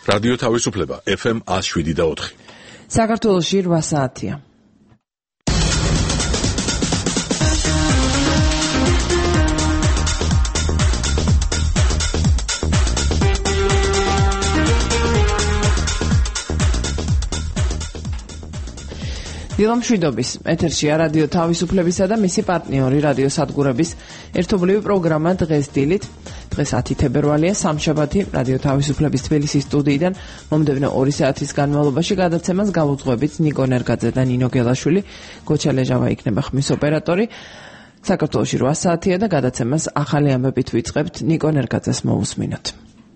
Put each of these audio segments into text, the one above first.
რადიო თავისუფლება FM 107.4. საქართველოში 8 საათია. დილამშვიდობის ეთერშია რადიო თავისუფლებისა და მისი პარტნიორი რადიო სადგურების ერთობლივი პროგრამა დღეს დილით. დღეს 10 თებერვალია, სამშაბათი, რადიო თავისუფლების თბილისის სტუდიიდან მომდევნო 2 საათის განმავლობაში გადაცემას გავუძღვებით ნიკო ნერგაძე და ნინო გელაშვილი. გოჩა ლეჟავა იქნება ხმის ოპერატორი. საქართველოში 8 საათია და გადაცემას ახალი ამბებით ვიწყებთ. ნიკო ნერგაძეს მოусმინოთ.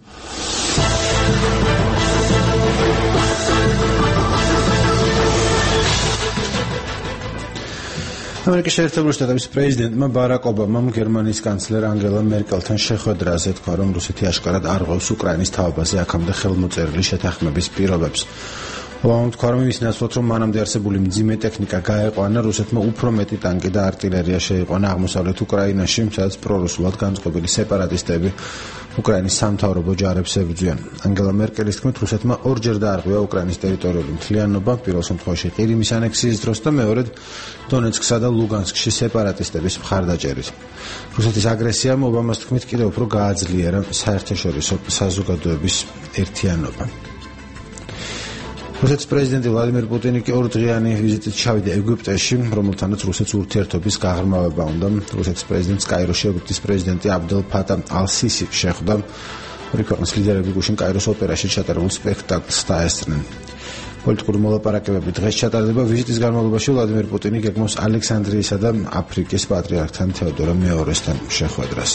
ამერიკის შეერთებული შტატების პრეზიდენტმა ბარაკ ობამამ გერმანიის კანცლერ ანგელა მერკელთან შეხვედრაზე თქვა, რომ რუსეთი აშკარად არ ღვევს უკრაინის თავაბაზე აქამდე ხელმოწერილი შეთანხმების პირობებს. ობამამ თქვა, რომ ის ნაცვლად, რომ მანამდე არსებული მძიმე ტექნიკა გაეყვანა, რუსეთმა უფრო მეტი ტანკი და артиლერია შეიყვანა აღმოსავლეთ უკრაინაში, სადაც პრორუსულად განწყობილი სეპარატისტები უკრაინის სამთავრობო ჯარებს ებრძვიან. ანგელა მერკელის თქმით, რუსეთმა ორჯერ დაარღვია უკრაინის ტერიტორიული მთლიანობა, პირველ შემთხვევაში ყირიმის ანექსიის დროს და მეორედ დონეცკსა და ლუგანსკში სეპარატისტების მხარდაჭერით. რუსეთის აგრესიამ ობამას თქმით კიდევ უფრო გააძლიერა საერთაშორისო საზოგადოების ერთიანობა. რუსეთის პრეზიდენტი ვლადიმერ პუტინი კი 2 დღიანი ვიზიტით ჩავიდა ეგვიპტეში, რომელთანაც რუსეთს ურთიერთობის გაღრმავება უნდა. რუსეთის პრეზიდენტს კაიროში ეგვიპტის პრეზიდენტი აბდელ ფატა ალ-სისი შეხვდა. ორი ქვეყნის ლიდერები გუშინ კაიროს ოპერაში ჩატარებულ სპექტაკლს დაესწრნენ. პოლიტიკური მოლაპარაკებები დღეს ჩატარდება. ვიზიტის განმავლობაში ვლადიმერ პუტინი გეგმავს ალექსანდრიისა და აფრიკის პატრიარქთან თეოდორე მეორესთან შეხვედრას.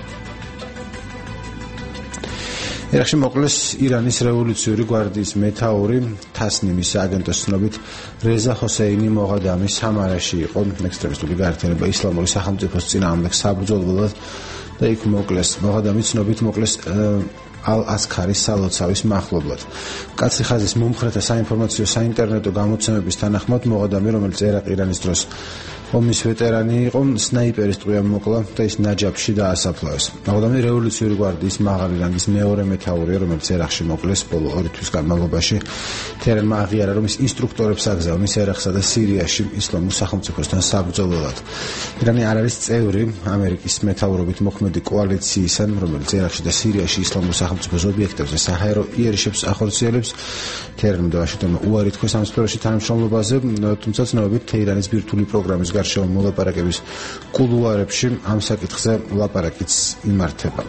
ერახში მოკლეს ირანის რევოლუციური გვარდიის მეთაური თასნიმის აგენტოს ცნობით რეზა ჰოსეინი მოღადამი სამარაში იყო ექსტრემისტული გაერთიანება ისლამური სახელმწიფოს წინააღმდეგ საბრძოლველად და იქ მოკლეს. მოღადამი ცნობით მოკლეს ალ-ასქარის სალოცავის მახლობლად. კაცი ხაზის მომხრეთა საინფორმაციო საინტერნეტო გამოცემების თანახმად მოღადამი, რომელიც ერაყ-ირანის დროს ომის ვეტერანი იყო, სნაიპერის ტყვიამ მოკლა და ის ნაჯაფში დაასაფლავეს. მოღადამი რევოლუციური გვარდიის მაღალი რანგის მეორე მეთაურია, რომელიც ერახში მოკლეს. ბოლო 2 თვის განმავლობაში თერენმა აღიარა, რომ ის ინსტრუქტორებს აგზავნის ერახსა და სირიაში ისლამურ სახელმწიფოსთან საბრძოლველად. ირანი არ არის წევრი ამერიკის მეთაურობით მოქმედი კოალიციისა, რომელიც ერახში და სირიაში ისლამურ სახელმწიფოს ობიექტებზე საჰაერო იერიშებს ახორციელებს. თერენმა და ვაშინგტონმა უარი თქვეს ამ სფეროში თანამშრომლობაზე, თუმცა ცნობებით თეირანის ბირთვული პროგრამის გარშემო მოლაპარაკების კულუარებში ამ საკითხზე ლაპარაკიც იმართება.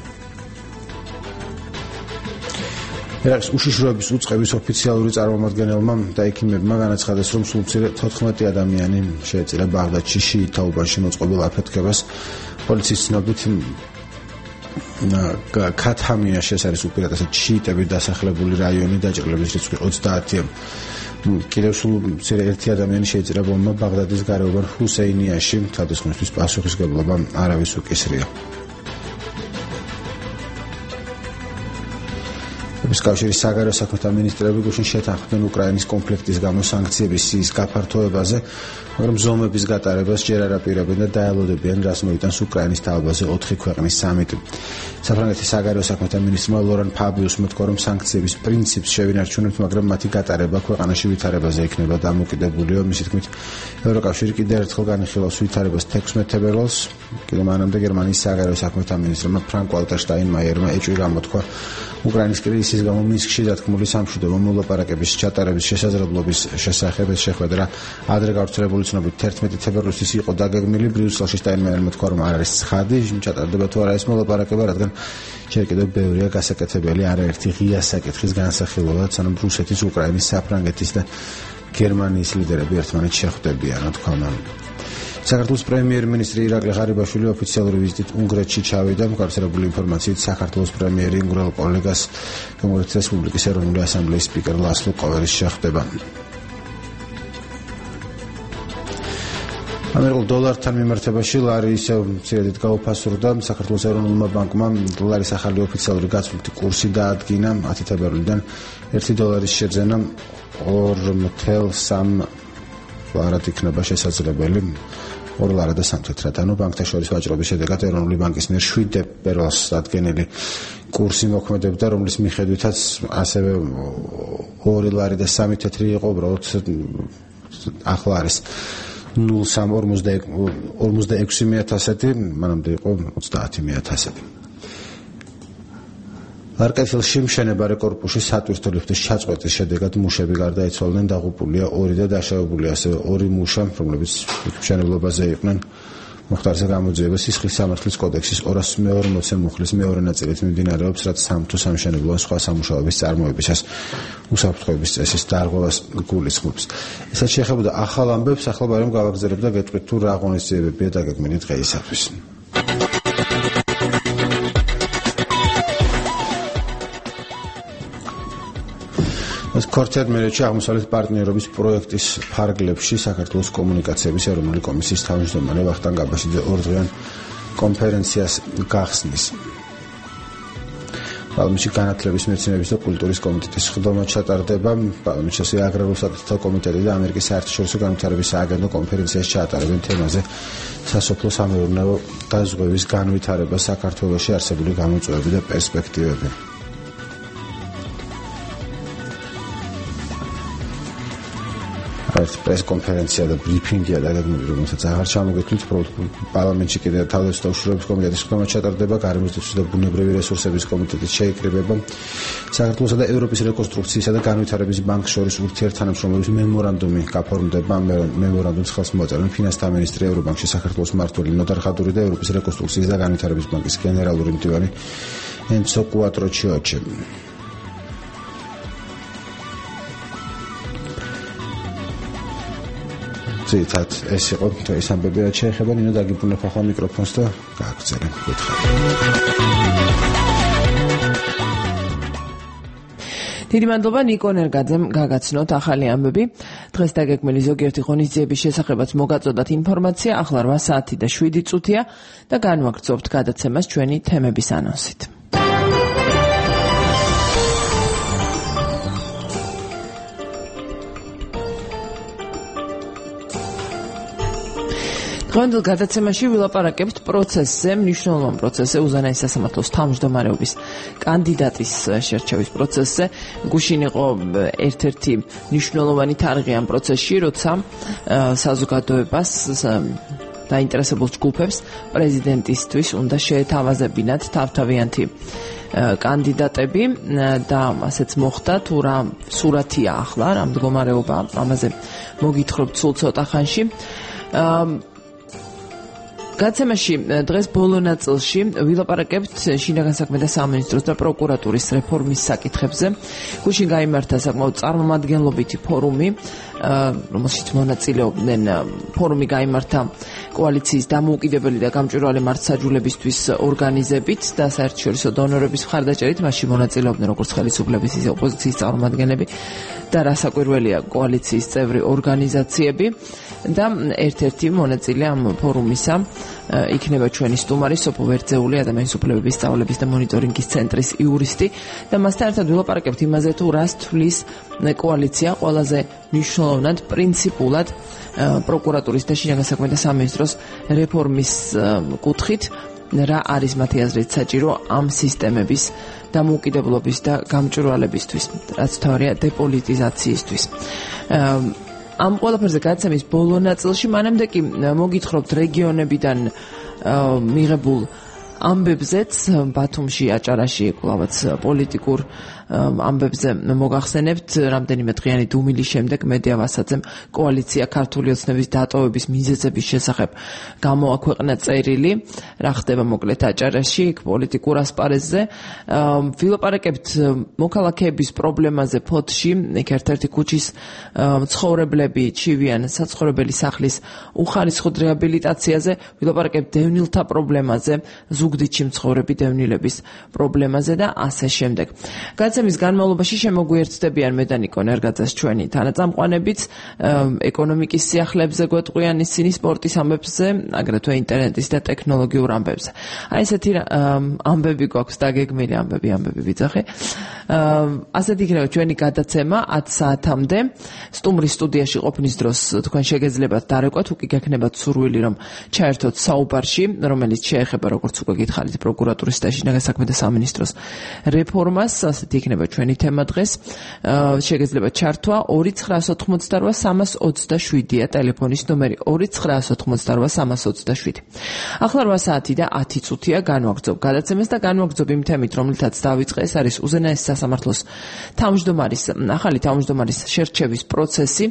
ერაყის უშიშროების უწყების ოფიციალური წარმომადგენელმა და ექიმებმა განაცხადეს, რომ სულ მცირე 14 ადამიანი შეეწირა ბაღდადში შიიტთა უბანში მოწყობილ აფეთქებას. პოლიციის ცნობით ქათამიაში, ეს არის უპირატესად შიიტებით დასახლებული რაიონი, დაჭრილების რიცხვი 30-ია. კიდევ სულ მცირე 1 ადამიანი შეეწირა ბომბა ბაღდადის გარეუბან ჰუსეინიაში, თავდასხმისთვის პასუხისმგებლობა არავის უკისრია. კავშირის საგარეო საქმეთა მინისტრები გუშინ შეთანხმდნენ უკრაინის კონფლიქტის გამო სანქციების სიის გაფართოებაზე, მაგრამ ზომების გატარებას ჯერ არ აპირებენ და დაელოდებიან, რაც მოიტანს უკრაინის თავაბაზე 4 ქვეყნის სამიტი. საფრანგეთის საგარეო საქმეთა მინისტრმა ლორან ფაბიუსმა თქვა, რომ სანქციების პრინციპს შევინარჩუნებთ, მაგრამ მათი გატარება ქვეყანაში ვითარებაზე იქნება დამოკიდებულიო. მისი თქმით, ევროკავშირი კიდევ ერთხელ განიხილავს ვითარებას 16 თებერვალს. კიდევ მანამდე გერმანიის საგარეო საქმეთა მინისტრმა ფრანკ-ვალტერ შტაინმაიერმა ეჭვი გამოთქვა უკრაინის კრიზისის გამო მინსკში დათქმული სამშვიდობო მოლაპარაკების ჩატარების შესაძლებლობის შესახებ. ეს შეხვედრა ადრე გავრცელებული ცნობით 11 თებერვალს იყო დაგეგმილი. ბრიუსელში შტაინმაიერმა თქვა, რომ არ არის ცხადი ჩატარდება თუ არა ეს მოლაპარაკება, რადგან ჯერ კიდევ ბევრია გასაკეთებელი, არაერთი ღია საკითხის განსახილველად, სანამ რუსეთის, უკრაინის, საფრანგეთის და გერმანიის ლიდერები ერთმანეთს შეხვდებიან, თქვა მან. საქართველოს პრემიერ-მინისტრი ირაკლი ღარიბაშვილი ოფიციალური ვიზიტით უნგრეთში ჩავიდა. გავრცელებული ინფორმაციით საქართველოს პრემიერი უნგრელ კოლეგას გომორეთის რესპუბლიკის ეროვნული ასამბლეის სპიკერ ლასლო კოვერის შეხვდება. ამერიკულ დოლართან მიმართებაში ლარი ისევ მცირედით გაუფასურდა. საქართველოს ეროვნულმა ბანკმა დოლარის ახალი ოფიციალური გაცვლითი კურსი დაადგინა. 10 თებერვლიდან 1 დოლარის შეძენა 2.3 ლარად იქნება შესაძლებელი. 2 ლარად და 3 თეთრად. ანუ ბანკთა შორის ვაჭრობის შედეგად ეროვნული ბანკის მიერ 7 თებერვალს დადგენილი კურსი მოქმედებდა, რომლის მიხედვითაც ასევე 2 ლარი და 3 თეთრი იყო, უბრალოდ ახლა არის 0,46,000, მანამდე იყო 30,000. არკეთილში მშენებარე კორპუსში სატვირთო ლიფტის ჩაწყვეტის შედეგად მუშები გარდაიცვალნენ, დაღუპულია 2 და დაშავებულია ასევე 2 მუშა, რომლებიც მშენებლობაზე იყვნენ. მოხდარზე გამოძიება სისხლის სამართლის კოდექსის 240 მუხლის მეორე ნაწილით მიმდინარეობს, რაც სამ თუ სამშენებლო სხვა სამუშაოების წარმოებისას უსაფრთხოების წესის დარღვევას გულისხმობს. ესაც შეეხებოდა ახალ ამბებს, ახლა ბარემ გავაგზავნებ და გეტყვით თუ რა ღონისძიებებია დაგეგმილი დღეისათვის. ქორწინებაში აღმოსავლეთ პარტნიორობის პროექტის ფარგლებში საქართველოს კომუნიკაციების ეროვნული კომისიის თავმჯდომარე ვახტანგ აბაშიძე 2 დღიან კონფერენციას გახსნის. პარლამენტში განათლების, მეცნიერების და კულტურის კომიტეტის სხდომა ჩატარდება. პარლამენტში აგრარულ საკითხთა კომიტეტი და ამერიკის საერთაშორისო განვითარების სააგენტო კონფერენციას ჩაატარებენ თემაზე სასოფლო სამეურნეო დაზღვევის განვითარება საქართველოში არსებული გამოწვევები და პერსპექტივები. პრესკონფერენცია და ბრიფინგია დაგეგმილი, რომელსაც აღარ ჩამოგექნით, პარლამენტში კიდევ თავდაცვის უშუალობის კომიტეტის სხდომა ჩატარდება, გარემოსდაცვის და ბუნებრივი რესურსების კომიტეტის შეიკრიბება, საქართველოსა და ევროპის რეკონსტრუქციისა და განვითარების ბანკს შორის ურთიერთთანამშრომლობის მემორანდუმი გაფორმდება. მემორანდუმს ხელს მოაწერენ ფინანსთა მინისტრი, ევრობანკში საქართველოს მმართველი ნოდარ ხადური და ევროპის რეკონსტრუქციის და განვითარების ბანკის გენერალური მდივანი ენცო კუატროჩიოჩე. ძირითადად ეს იყო ის ამბები, რაც შეეხება ნინო დაგიბრუნებ ახლა მიკროფონს და გააგრძელებ გითხარი. დიდი მადლობა ნიკო ნერგაძემ გაგაცნოთ ახალი ამბები. დღეს დაგეგმილი ზოგიერთი ღონისძიების შესახებაც მოგაწოდათ ინფორმაცია. ახლა 8 საათი და 7 წუთია და განვაგრძობთ გადაცემას ჩვენი თემების ანონსით. დღევანდელ გადაცემაში ვილაპარაკებთ პროცესზე, მნიშვნელოვან პროცესზე, უზენაეს სასამართლოს თავმჯდომარეობის კანდიდატის შერჩევის პროცესზე. გუშინ იყო ერთ-ერთი მნიშვნელოვანი თარიღი ამ პროცესში, როცა საზოგადოებას დაინტერესებულ ჯგუფებს პრეზიდენტისთვის უნდა შეეთავაზებინათ თავთავიანთი კანდიდატები და ასეც მოხდა. თუ რა სურათია ახლა, რა მდგომარეობა, ამაზე მოგითხრობთ სულ ცოტა ხანში. გადაცემაში დღეს ბოლო ნაწილში ვილაპარაკებთ შინაგან საქმეთა სამინისტროს და პროკურატურის რეფორმის საკითხებზე. გუშინ გაიმართა საკმაოდ წარმომადგენლობითი ფორუმი, რომელშიც მონაწილეობდნენ. ფორუმი გაიმართა კოალიციის დამოუკიდებელი და გამჭვირვალე მართლმსაჯულებისთვის ორგანიზებით და საერთაშორისო დონორების მხარდაჭერით. მასში მონაწილეობდნენ როგორც ხელისუფლების, ისე ოპოზიციის წარმომადგენლები და რასაკვირველია კოალიციის წევრი ორგანიზაციები. და ერთ-ერთი მონაწილე ამ ფორუმისა იქნება ჩვენი სტუმარი სოფო ვერძეული, ადამიანის უფლებების სწავლების და მონიტორინგის ცენტრის იურისტი და მასთან ერთად ვილაპარაკებთ იმაზე, თუ რას თვლის კოალიცია ყველაზე მნიშვნელოვნად პრინციპულად პროკურატურის და შინაგან საქმეთა სამინისტროს რეფორმის კუთხით, რა არის მათი აზრით საჭირო ამ სისტემების დამოუკიდებლობის და გამჭვირვალებისთვის, რაც თავარია დეპოლიტიზაციისთვის. ამ ყველაფერზე გადაცემის ბოლო ნაწილში მანამდე კი მოგითხრობთ რეგიონებიდან მიღებულ ამბებზეც. ბათუმში, აჭარაში კვლავაც პოლიტიკურ ამბებზე მოგახსენებთ. რამდენიმე დღიანი დუმილის შემდეგ მედია ვასაძემ კოალიცია ქართული ოცნების დატოვების მიზეზების შესახებ გამოაქვეყნა წერილი. რა ხდება მოკლედ აჭარაში პოლიტიკურ ასპარეზზე. ვილაპარაკებთ მოქალაქეების პრობლემაზე ფოთში. იქ ერთ-ერთი ქუჩის მცხოვრებლები ჩივიან საცხოვრებელი სახლის უხარისხოდ რეაბილიტაციაზე. ვილაპარაკებთ დევნილთა პრობლემაზე, ზუგდიდში მცხოვრები დევნილების პრობლემაზე და ასე შემდეგ. გადაცემის გადაცემის განმავლობაში შემოგვიერთდებიან მე და ნიკო ნერგაძეს ჩვენი თანაწამყვანებიც ეკონომიკის სიახლეებზე გვეტყვიან ისინი სპორტის ამბებზე, აგრეთვე ინტერნეტის და ტექნოლოგიურ ამბებზე. Აი ესეთი ამბები გვაქვს დაგეგმილი ამბები ვიძახი. ასეთ იქნება ჩვენი გადაცემა 10 საათამდე. სტუმრის სტუდიაში ყოფნის დროს თქვენ შეგეძლებათ დარეკვათ, უკი გექნებათ სურვილი რომ ჩაერთოთ საუბარში, რომელიც შეეხება როგორც უკვე გითხარით პროკურატურის და შინაგან საქმეთა სამინისტროს რეფორმას, ასეთი იქნება ჩვენი თემა დღეს. შეგეძლებათ ჩართვა 2988327-ია ტელეფონის ნომერი 2988327. ახლა 8 საათი და 10 წუთია განვაგრძობ გადაცემას და განვაგრძობ იმ თემით, რომელთაც დავიწყე, ეს არის უზენაესი სასამართლოს ახალი თავმჯდომარის შერჩევის პროცესი.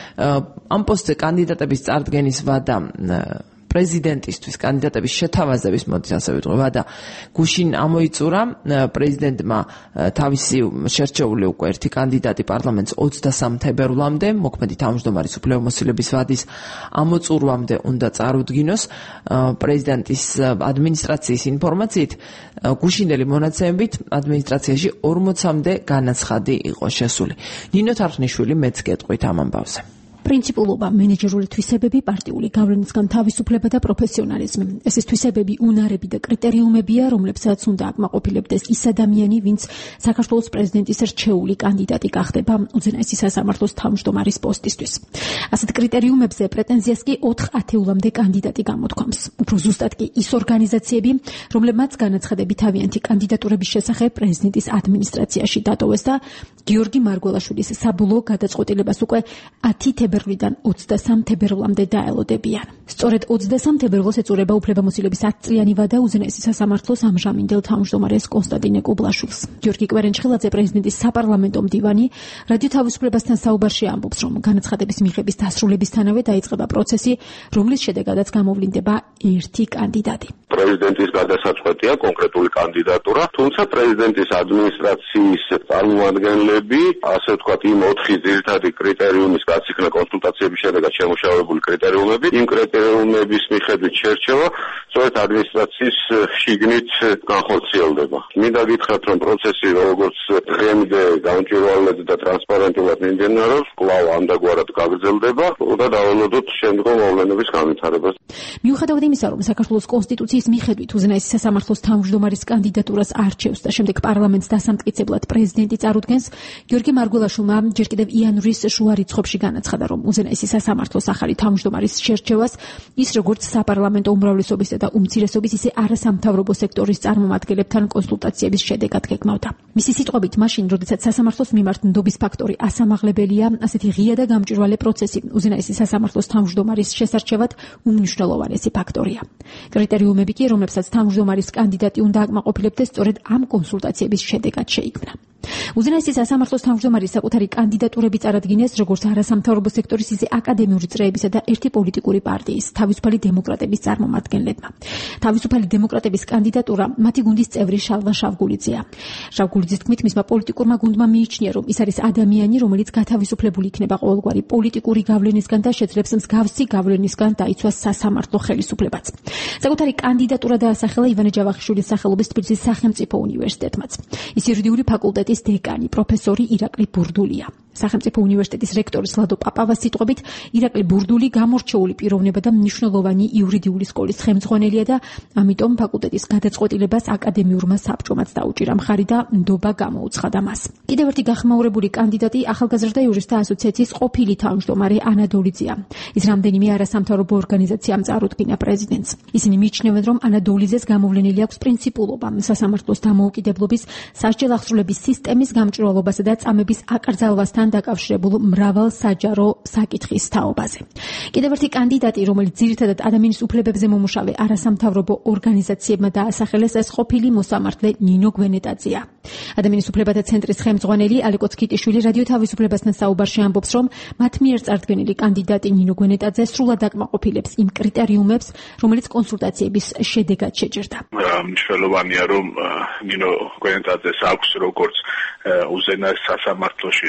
ამ პოსტზე კანდიდატების წარდგენის ვადა პრეზიდენტისთვის კანდიდატების შეთავაზების მოდით ასე ვიტყვი ვადა გუშინ ამოიწურა პრეზიდენტმა თავისი შერჩეული უკვე ერთი კანდიდატი პარლამენტს 23 თებერვლამდე მოქმედი თავმჯდომარის უფლებამოსილების ვადის ამოწურვამდე უნდა წარუდგინოს პრეზიდენტის ადმინისტრაციის ინფორმაციით გუშინდელი მონაცემებით ადმინისტრაციაში 40-მდე განაცხადი იყო შესული. ნინო თარხნიშვილი მეც გეტყვით ამ ამბავზე. პრინციპულობა, მენეჯერული თვისებები, პარტიული გავლენისგან თავისუფლება და პროფესიონალიზმი. ეს თვისებები, უნარები და კრიტერიუმებია, რომლებსაც უნდა აკმაყოფილებდეს ის ადამიანი, ვინც საქართველოს პრეზიდენტის რჩეული კანდიდატი გახდება უზენაესი სასამართლოს თავმჯდომარის პოსტისთვის. ასეთ კრიტერიუმებზე პრეტენზიას კი 4 ათეულამდე კანდიდატი გამოთქვამს. უფრო ზუსტად კი ის ორგანიზაციები, რომლებმაც განაცხადები თავიანთი კანდიდატურების შესახებ პრეზიდენტის ადმინისტრაციაში დატოვეს და გიორგი მარგველაშვილის საბოლოო გადაწყვეტილებას უკვე 10 თებერვლიდან 23 თებერვლამდე დაელოდებიან. სწორედ 23 თებერვლს ეწურება უფლებამოსილების 10 წლიანი ვადა უზენაესი სასამართლოს ამჟამინდელ თავმჯდომარეს კონსტანტინე კუბლაშვილს. გიორგი კვერენჩხილაძე პრეზიდენტის საპარლამენტო მდივანი რადიო თავისუფლებასთან საუბარში ამბობს, რომ განაცხადების მიღების დასრულებისთანავე დაიწყება პროცესი, რომლის შედეგადაც გამოვლინდება ერთი კანდიდატი. პრეზიდენტის გადასაწყვეტია კონკრეტული კანდიდატურა, თუმცა პრეზიდენტის ადმინისტრაციის წარმომადგენლები, ასე ვთქვათ, იმ 4 ძირითადი კრიტერიუმის გაციქნა კონსულტაციების შედეგად შემუშავებული კრიტერიუმები, იმ კრიტერიუმების მიხედვით შერჩევა სწორედ ადმინისტრაციის შიგნით განხორციელდება. მინდა გითხრათ, რომ პროცესი როგორც დღემდე გამჭვირვალედ და ტრანსპარენტულად მიმდინარეობს, კვლავ ამდაგვარად გაგრძელდება და დავალოდოთ შემდგომ მოვლენების განვითარებას. მიუხედავად იმისა, რომ საქართველოს კონსტიტუციის მიხედვით უზენაესი სასამართლოს თავმჯდომარის კანდიდატურას არჩევს და შემდეგ პარლამენტს დასამტკიცებლად პრეზიდენტი წარუდგენს, გიორგი მარგველაშვილმა ჯერ კიდევ იანვრის შუა რიცხვებში განაცხადა, რომ უზენაესი სასამართლოს ახალი თავმჯდომარის შერჩევას ის როგორც საპარლამენტო უმრავლესობისა და უმცირესობის, ისე არასამთავრობო სექტორის წარმომადგენლებთან კონსულტაციების შედეგად გეგმავდა. მისი სიტყვებით, მაშინ, როდესაც სასამართლოს მიმართ ნდობის ფაქტორი ასამაღლებელია, ასეთი ღია და გამჭვირვალე პროცესი უზენაესი სასამართლოს თავმჯდომარის შესარჩევად უმნიშვნელოვანესი ფაქტორია. კრიტერიუმები კი, რომლებსაც თავმჯდომარის კანდიდატი უნდა აკმაყოფილებდეს, სწორედ ამ კონსულტაციების შედეგად შეიქმნა. უზენაესი სასამართლოს თავმჯდომარის საკუთარი კანდიდატურები წარადგინეს როგორც არასამთავრობო სექტორის, ისე აკადემიური წრეებისა და ერთი პოლიტიკური პარტიის, თავისუფალი დემოკრატების წარმომადგენლებმა. თავისუფალი დემოკრატების კანდიდატურა მათი გუნდის წევრი შალვა შავგულიძეა. შავგულიძის თქმით, მისმა პოლიტიკურმა გუნდმა მიიჩნია, რომ ის არის ადამიანი, რომელიც გათავისუფლებული იქნება ყოველგვარი პოლიტიკური გავლენისგან და შეძლებს მსგავსი გავლენისგან დაიცვას სასამართლო ხელისუფლებაც. საკუთარი კანდიდატურა დაასახელა ივანე ჯავახიშვილის სახელობის თბილისის სახელმწიფო უნივერსიტეტმაც. ის იურიდიული ფაკულტეტის დეკანი პროფესორი ირაკლი ბურდულია. სახელმწიფო უნივერსიტეტის რექტორის ლადო პაპავას სიტყვებით, ირაკლი ბურდული გამორჩეული პიროვნება და მნიშვნელოვანი იურიდიული სკოლის ხელმძღვანელია და ამიტომ ფაკულტეტის გადაწყვეტილებას აკადემიურმა საბჭომაც დაუჭირა მხარი და ნდობა გამოუცხადა მას. კიდევ ერთი გახმაურებული კანდიდატი ახალგაზრდა იურისტთა ასოციაციის ყოფილი თავმჯდომარე ანა დოლიძეა. ის რამდენიმე არასამთავრობო ორგანიზაციამ წარუდგინა პრეზიდენტს. ისინი მიიჩნევენ, რომ ანა დოლიძეს გამოვლენილი აქვს პრინციპულობა, სასამართლოს დამოუკიდებლობის, სასჯელ აღსრულების სისტემის გამჭვირვალობასა და წამების აკრძალვასთან დაკავშირებულ მრავალ საჯარო საკითხის თაობაზე. კიდევ ერთი კანდიდატი, რომელიც ძირითადად ადამიანის უფლებებზე მომუშავე არასამთავრობო ორგანიზაციებმა დაასახელეს, ეს ყოფილი მოსამართლე ნინო გვენეტაძეა. ადამიანის უფლებათა ცენტრის ხელმძღვანელი ალეკო ცქიტიშვილი რადიო თავისუფლებასთან საუბარში ამბობს, რომ მათ მიერ წარდგენილი კანდიდატი ნინო გვენეტაძე სრულად აკმაყოფილებს იმ კრიტერიუმებს, რომელიც კონსულტაციების შედეგად შეჭერდა. მნიშვნელოვანია, რომ ნინო გვენეტაძეს აქვს როგორც უზენაეს სასამართლოში თვითონ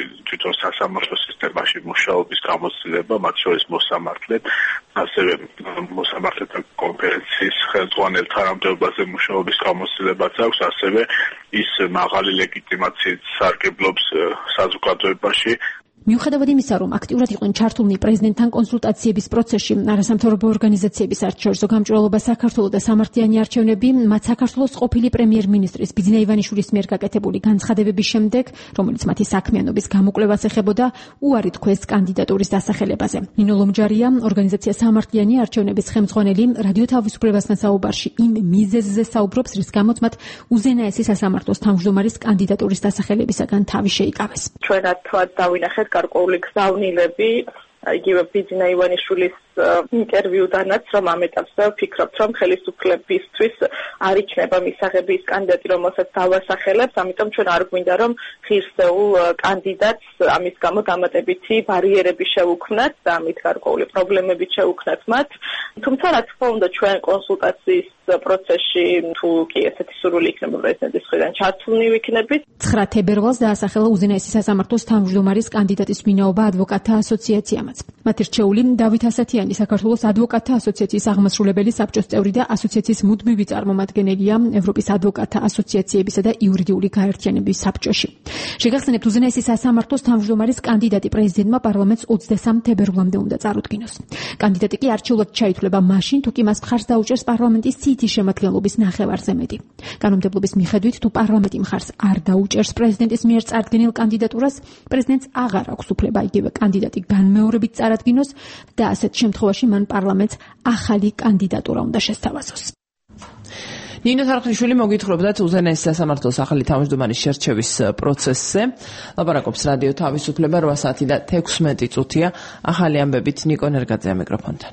თვითონ სასამართლო სისტემაში მუშაობის გამოცდილება, მათ შორის მოსამართლედ, ასევე მოსამართლეთა კონფერენციის ხელმძღვანელთა თანამდებობაზე მუშაობის გამოცდილებაც აქვს, ასევე ის მაღალი ლეგიტიმაციით სარგებლობს საზოგადოებაში. მიუხედავად იმისა, რომ აქტიურად იყვნენ ჩართულნი პრეზიდენტთან კონსულტაციების პროცესში, არასამთავრობო ორგანიზაციების საერთაშორისო გამჭვირვალობა საქართველოს და სამართლიანი არჩევნები, მათ საქართველოს ყოფილი პრემიერ-მინისტრის ბიძინა ივანიშვილის მიერ გაკეთებული განცხადებების შემდეგ, რომელიც მათი საქმიანობის გამოკვლევას ეხებოდა, უარი თქვეს კანდიდატურის დასახელებაზე. ნინო ლომჯარია, ორგანიზაცია სამართლიანი არჩევნების ხელმძღვანელი, რადიო თავისუფლებასთან საუბარში იმ მიზეზზე საუბრობს, რის გამოც მათ უზენაესი სასამართლოს თავმჯდომარის კანდიდატურის დასახელებისაგან თავი შეიკავეს. ჩვენად დავინახეთ გარკვეული გზავნილები, იგივე ბიძინა ივანიშვილის ინტერვიუდანაც, რომ ამ ეტაპზე ვფიქრობთ, რომ ხელისუფლებისთვის არ იქნება მისაღები ის კანდიდატი, რომელსაც დავასახელებთ, ამიტომ ჩვენ არ გვინდა, რომ ღირსეულ კანდიდატს ამის გამო დამატებითი ბარიერები შევუქმნათ და ამით გარკვეული პრობლემებით შევუქმნათ მათ. თუმცა, რა თქმა უნდა, ჩვენ კონსულტაციის პროცესში თუ კი ესეთი სურვილი იქნება პრეზიდენტის მხრიდან ჩართულნი ვიქნებით. 9 თებერვალს დაასახელა უზენაესი სასამართლოს თავმჯდომარის კანდიდატის ვინაობა ადვოკატთა ასოციაციამაც. მათ რჩეული დავით ასათიანი, საქართველოს ადვოკატთა ასოციაციის აღმასრულებელი საბჭოს წევრი და ასოციაციის მუდმივი წარმომადგენელია ევროპის ადვოკატთა ასოციაციებისა და იურიდიული გაერთიანების საბჭოში. შეგახსენებთ, უზენაესი სასამართლოს თავმჯდომარის კანდიდატი პრეზიდენტმა პარლამენტს 23 თებერვლამდე უნდა წარუდგინოს. კანდიდატი კი არჩეულად ჩაითვლება მაშინ, თუ კი მას მხარს დაუჭერს პარლამენტის ცითი შემადგენლობის ნახევარზე მეტი. კანონმდებლობის მიხედვით, თუ პარლამენტი მხარს არ დაუჭერს პრეზიდენტის მიერ წარდგენილ კანდიდატურას, პრეზიდენტს აღარ აქვს უფლება იგივე კანდიდატი განმეორებით წარადგინოს და ასეთ შემთხვევაში მან პარლამენტს ახალი კანდიდატურა უნდა შესთავაზოს. ნინო თარხნიშვილი მოგითხრობდათ უზენაესი სასამართლოს ახალი თავმჯდომარის შერჩევის პროცესზე. ლაპარაკობს რადიო თავისუფლება 8 საათი და 16 წუთია. ახალი ამბებით ნიკო ნერგაძე მიკროფონთან.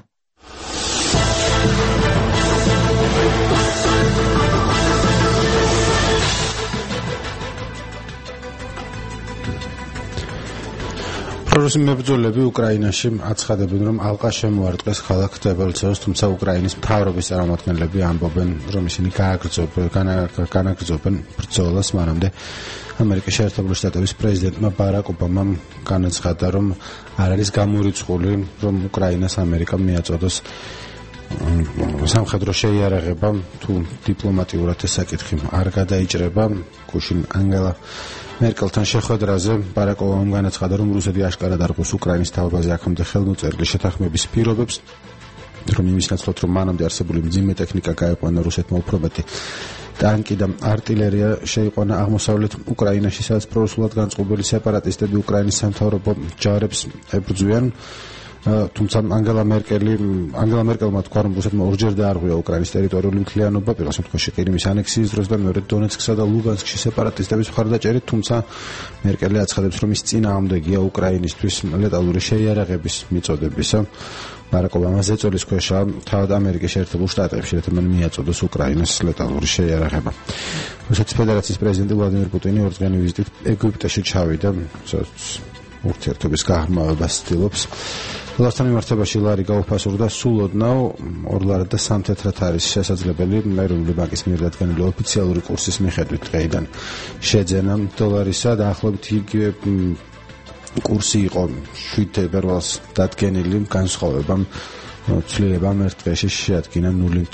პრორუსი მებრძოლები უკრაინაში აცხადებენ, რომ ალყა შემოარტყეს ქალაქ დებელცევს, თუმცა უკრაინის მთავრობის წარმომადგენლები ამბობენ, რომ ისინი განაგრძობენ ბრძოლას, მანამდე ამერიკის შეერთებული შტატების პრეზიდენტმა ბარაკ ობამამ განაცხადა, რომ არ არის გამორიცხული, რომ უკრაინას ამერიკამ მიაწოდოს სამხედრო შეიარაღება, თუ დიპლომატიურად ეს საკითხი არ გადაიჭრება. გუშინ ანგელა მერკელთან შეხვედრაზე ბარაკ ობამამ განაცხადა, რომ რუსეთი აშკარად არ ყვნის უკრაინის თავაზე აქამდე ხელმოწერილი შეთანხმების პირობებს, რომ იმის ნაცვლად, რომ მანამდე არსებული მძიმე ტექნიკა გაიყვანა რუსეთმა უფრო მეტი ტანკი და არტილერია შეიყვანა აღმოსავლეთ უკრაინაში, სადაც პრორუსულად განწყობილი სეპარატისტები უკრაინის სამთავრობო ჯარებს ებრძვიან. თუმცა ანგელა მერკელმა თქვა, რომ რუსეთმა ორჯერ დაარღვია უკრაინის ტერიტორიული მთლიანობა, პირველ შემთხვევაში ყირიმის ანექსიის დროს და მეორე დონეცკსა და ლუგანსკში სეპარატისტების მხარდაჭერით, თუმცა მერკელი აცხადებს, რომ ის წინააღმდეგია უკრაინისთვის ლეტალური შეიარაღების მიწოდებისა. ბარაკ ობამას ეწოლის ქვეშა თავად ამერიკის შეერთებულ შტატებში, რათა მან მიაწოდოს უკრაინას ლეტალური შეიარაღება. რუსეთის ფედერაციის პრეზიდენტი ვლადიმირ პუტინი ორდღიანი ვიზიტით ეგვიპტეში ჩავიდა, სადაც ურთიერთობის გაღრმავებას ცდილობს. ლასთან მიმართებაში ლარი გაუფასურდა სულ ოდნავ 2 ლარად და 3 თეთრად არის შესაძლებელი ეროვნული ბანკის მიერ დადგენილი ოფიციალური კურსის მიხედვით დღეიდან შეძენა დოლარისა და ახლობით იგივე კურსი იყო 7 თებერვალს დადგენილი, განსხვავებამ ცვლილებამ ერთ დღეში შეადგინა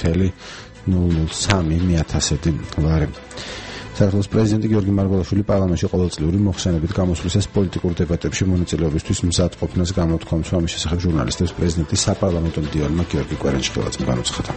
0.003 ლარი. საქართველოს პრეზიდენტი გიორგი მარგველაშვილი პარლამენტში ყოველწლიური მოხსენებით გამოსulis ეს პოლიტიკურ დებატებში მონაწილეობისთვის მზადყოფნას გამოთქვამს. ამის შესახებ ჟურნალისტებს პრეზიდენტის საპარლამენტო მდივანმა გიორგი კვერენჭხილაძემ განუცხადა.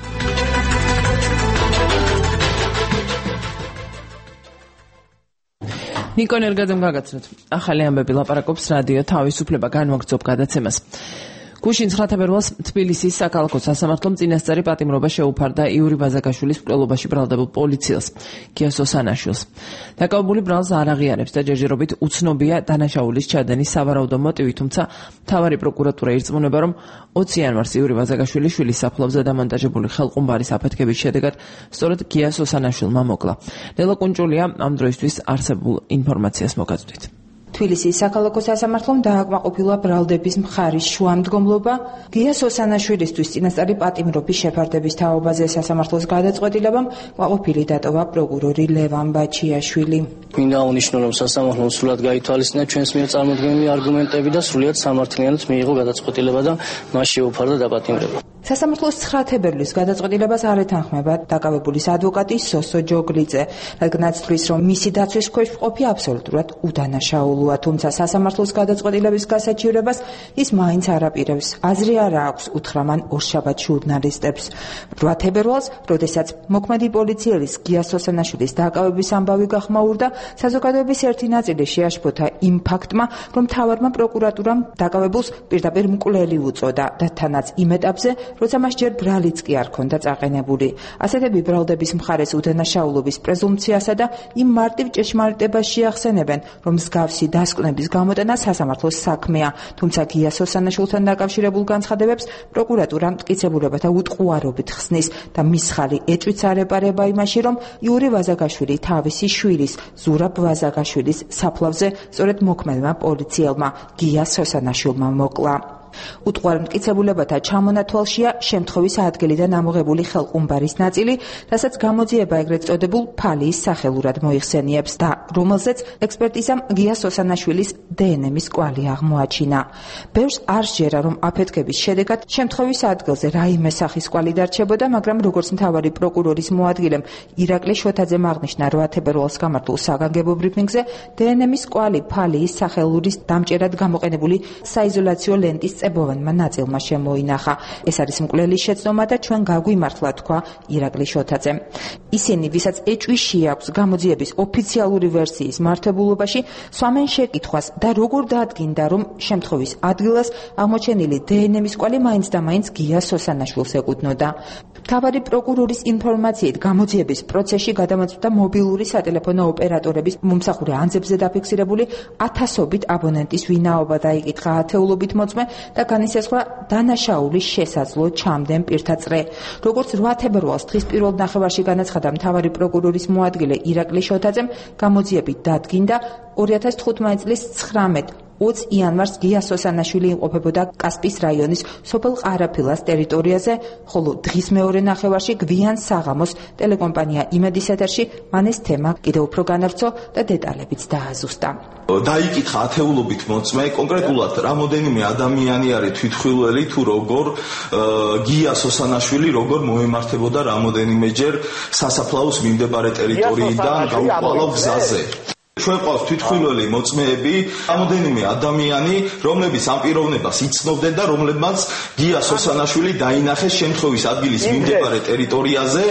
ნიკო ნერგაძემ გაგაცნოთ. ახალი ამბები ლაპარაკობს რადიო თავისუფლება განმოგრძობ გადაცემას. გუშინ 9 თებერვალს თბილისის საქალაქო სასამართლომ წინასწარი პატიმრობა შეუფარდა იური ბაზაკაშვილის მკვლელობაში ბრალდებულ პოლიციელს გია სოსანაშვილს. დაკავებული ბრალს არ აღიარებს და ჯერჯერობით უცნობია დანაშაულის ჩადენის სავარაუდო მოტივი, თუმცა მთავარი პროკურატურა ირწმუნება, რომ 20 იანვარს იური ბაზაკაშვილის შვილის საფლავზე დამონტაჟებული ხელყუმბარის აფეთქების შედეგად სწორედ გია სოსანაშვილმა მოკლა. ლელა კუნჭულია ამ დროისთვის არსებულ ინფორმაციას მოგაწვდით. თბილისის საქალაქო სასამართლომ დააკმაყოფილა ბრალდების მხარის შუამდგომლობა გია სოსანაშვილისთვის წინასწარი პატიმრობის შეფარდების თაობაზე სასამართლოს გადაწყვეტილებამ კმაყოფილი დატოვა პროკურორი ლევან ბაჩიაშვილი. მინდა აღნიშნო, რომ სასამართლომ სრულად გაითვალისწინა ჩვენს მიერ წარმოდგენილი არგუმენტები და სრულიად სამართლიანად მიიღო გადაწყვეტილება და მას შეუფარდა დაპატიმრება. სასამართლოს 9 თებერვლის გადაწყვეტილებას არ ეთანხმება დაკავებულის ადვოკატი სოსო ჯოგლიძე, რადგანაც თვლის, რომ მისი დაცვის ქვეშ მყოფი აბსოლუტურად უდანაშაულოა, თუმცა სასამართლოს გადაწყვეტილების გასაჩივრებას ის მაინც არ აპირებს. აზრი არ აქვს, უთხრა მან ორშაბათ ჟურნალისტებს. 8 თებერვალს, როდესაც მოქმედი პოლიციელის გია სოსანაშვილის დაკავების ამბავი გახმაურდა, საზოგადოების ერთი ნაწილი შეაშფოთა იმ ფაქტმა, რომ მთავარმა პროკურატურამ დაკავებულს პირდაპირ მკვლელი უწოდა და თანაც იმ ეტაპზე, როცა მას ჯერ ბრალიც კი არ ქონდა წაყენებული. ასეთები ბრალდების მხარეს უდანაშაულობის პრეზუმპციასა და იმ მარტივ ჭეშმარიტებას შეახსენებენ, რომ მსგავსი დასკვნების გამოტანა სასამართლოს საქმეა, თუმცა გია სოსანაშვილთან დაკავშირებულ განცხადებებს პროკურატურა მტკიცებულებათა უტყუარობით ხსნის და მის ხალი ეჭვიც არ ეპარება იმაში, რომ იური ვაზაგაშვილი თავისი შვილის, ზურაბ ვაზაგაშვილის საფლავზე სწორედ მოქმედმა პოლიციელმა გია სოსანაშვილმა მოკლა. უტყუარ მტკიცებულებათა ჩამონათვალშია შემთხვევის ადგილიდან ამოღებული ხელყუმბარის ნაწილი, რასაც გამოძიება ეგრეთ წოდებულ ფალიის სახელურად მოიხსენიებს და რომელზეც ექსპერტიზამ გია სოსანაშვილის დნმ-ის კვალი აღმოაჩინა. ბევრს არ სჯერა, რომ აფეთქების შედეგად შემთხვევის ადგილზე რაიმე სახის კვალი დარჩებოდა, მაგრამ როგორც მთავარი პროკურორის მოადგილემ ირაკლი შოთაძემ აღნიშნა 8 თებერვალს გამართულ საგანგებო ბრიფინგზე, დნმ-ის კვალი ფალიის სახელურის დამჭერად გამოყენებული საიზოლაციო ლენტის წებოვანმა ნაწილმა შემოინახა. ეს არის მკვლელის შეცდომა და ჩვენ გაგვიმართლა, თქვა ირაკლი შოთაძემ. ისინი, ვისაც ეჭვი შეაქვს გამოძიების ოფიციალური ვერსიის მართებულობაში, სვამენ შეკითხვას და როგორ დადგინდა, რომ შემთხვევის ადგილას აღმოჩენილი დნმ-ის კვალი მაინც და მაინც გია სოსანაშვილს ეკუთვნოდა. მთავარი პროკურორის ინფორმაციით გამოძიების პროცესში გადამოწვდა მობილური სატელეფონო ოპერატორების მომსახურე ანძებზე დაფიქსირებული 1000-ობით აბონენტის ვინაობა დაიკითხა ათეულობით მოწმე და განისაზღვრა დანაშაულის შესაძლო ჩამდენ პირთა წრე. როგორც 8 თებერვალს დღის პირველ ნახევარში განაცხადა მთავარი პროკურორის მოადგილე ირაკლი შოთაძემ, გამოძიებით დადგინდა 2015 წლის 20 იანვარს გია სოსანაშვილი იმყოფებოდა კასპის რაიონის სოფელ ყარაფილას ტერიტორიაზე, ხოლო დღის მეორე ნახევარში გვიან საღამოს ტელეკომპანია იმედის ეთერში მან ეს თემა კიდევ უფრო განავრცო და დეტალებიც დააზუსტა. დაიკითხა ათეულობით მოწმე, კონკრეტულად რამოდენიმე ადამიანი არის თვითმხილველი თუ როგორ გია სოსანაშვილი როგორ მოემართებოდა რამოდენიმეჯერ სასაფლაოს მიმდებარე ტერიტორიიდან გაუყვალო გზაზე. ჩვენ ყავს თვითმხილველი მოწმეები, რამოდენიმე ადამიანი, რომლებიც ამ პიროვნებას იცნობდნენ და რომლებმაც გია სოსანაშვილი დაინახეს შემთხვევის ადგილის მიმდებარე ტერიტორიაზე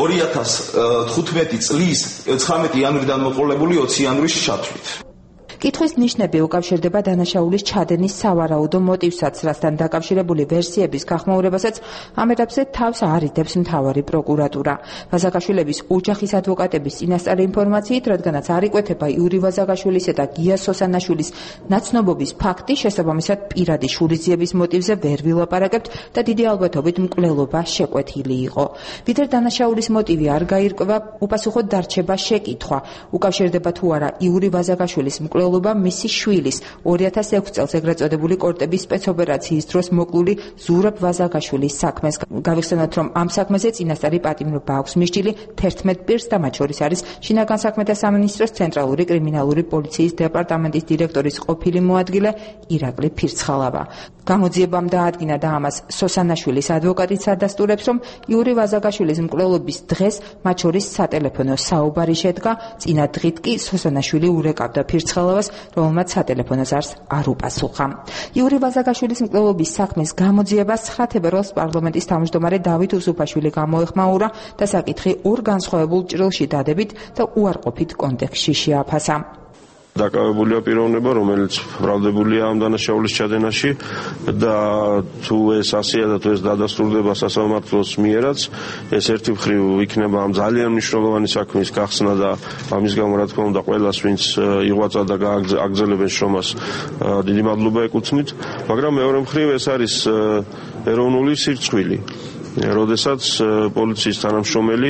2015 წლის 19 იანვრიდან მოყოლებული 20 იანვრის ჩათვლით. კითხვის ნიშნები უკავშირდება დანაშაულის ჩადენის სავარაუდო მოტივსაც, რასთან დაკავშირებული ვერსიების გახმაურებასაც ამ ეტაპზე თავს არიდებს მთავარი პროკურატურა. ვაზაგაშვილების ოჯახის ადვოკატების წინასწარი ინფორმაციით, რადგანაც არ იკვეთება იური ვაზაგაშვილისა და გია სოსანაშვილის ნაცნობობის ფაქტი, შესაბამისად პირადი შურისძიების მოტივზე ვერ ვილაპარაკებთ და დიდი ალბათობით მკვლელობა შეკვეთილი იყო. ვიდრე დანაშაულის მოტივი არ გაირკვევა, უპასუხოდ დარჩება შეკითხვა, უკავშირდება თუ არა იური ვაზაგაშვილის მისი შვილის 2006 წელს ეგრეთ წოდებული კორტების სპეცოპერაციის დროს მოკლული ზურაბ ვაზაგაშვილის საქმეს. გავიხსენოთ, რომ ამ საქმეზე წინასწარი პატიმრობა აქვს მისჯილი 11 პირს და მათ შორის არის შინაგან საქმეთა სამინისტროს ცენტრალური კრიმინალური პოლიციის დეპარტამენტის დირექტორის ყოფილი მოადგილე ირაკლი ფირცხალავა. გამოძიებამ დაადგინა და ამას სოსანაშვილის ადვოკატიც ადასტურებს, რომ იური ვაზაგაშვილის მკვლელობის დღეს მათ შორის სატელეფონო საუბარი შედგა, წინა დღით კი სოსანაშვილი ურეკავდა ფირცხალავას, რომელმაც სატელეფონო ზარს არ უპასუხა. იური ვაზაგაშვილის მკვლელობის საქმის გამოძიებას 9 თებერვალს პარლამენტის თავმჯდომარე დავით უსუფაშვილი გამოეხმაურა და საკითხი ორ განსხვავებულ ჭრილში დადებით და უარყოფით კონტექსტში შეაფასა. დაკავებულია პიროვნება, რომელიც ბრალდებულია ამ დანაშაულის ჩადენაში და თუ ეს ასეა და თუ ეს დადასტურდება სასამართლოს მიერაც, ეს ერთი მხრივ იქნება ამ ძალიან მნიშვნელოვანი საქმის გახსნა და ამის გამო რა თქმა უნდა ყველას, ვინც იღვაწა და აგრძელებენ შრომას, დიდი მადლობა ეკუთვნით, მაგრამ მეორე მხრივ ეს არის ეროვნული სირცხვილი. როდესაც პოლიციის თანამშრომელი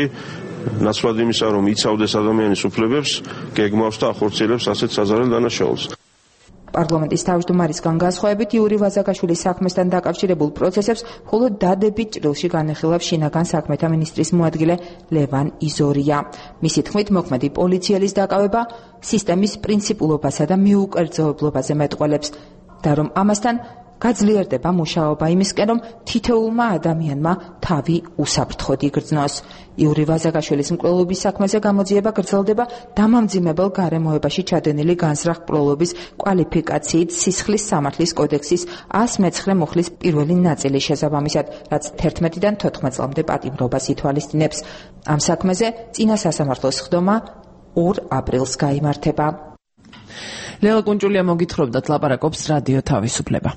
ნაცვლად იმისა, რომ იცავდეს ადამიანის უფლებებს, გეგმავს და ახორციელებს ასეთ საზარელ დანაშაულს. პარლამენტის თავმჯდომარისგან განსხვავებით იური ვაზაგაშვილის საქმესთან დაკავშირებულ პროცესებს მხოლოდ დადებით ჭრილში განეხილავს შინაგან საქმეთა მინისტრის მოადგილე ლევან იზორია. მისი თქმით, მოქმედი პოლიციელის დაკავება სისტემის პრინციპულობასა და მიუკერძოებლობაზე მეტყველებს და რომ ამასთან გაძლიერდება მუშაობა იმისკენ, რომ თითოეულმა ადამიანმა თავი უსაფრთხოდ იგრძნოს. იური ვაზაგაშვილის მკვლელობის საქმეზე გამოძიება გრძელდება დამამძიმებელ გარემოებაში ჩადენილი განზრახ მკვლელობის კვალიფიკაციით სისხლის სამართლის კოდექსის 119 მუხლის პირველი ნაწილის შესაბამისად, რაც 11-დან 14 წლამდე პატიმრობას ითვალისწინებს. ამ საქმეზე წინა სასამართლოს ხდომა 2 აპრილს გაიმართება. ლელა კუნჭულია მოგითხრობდათ, ლაპარაკობს რადიო თავისუფლება.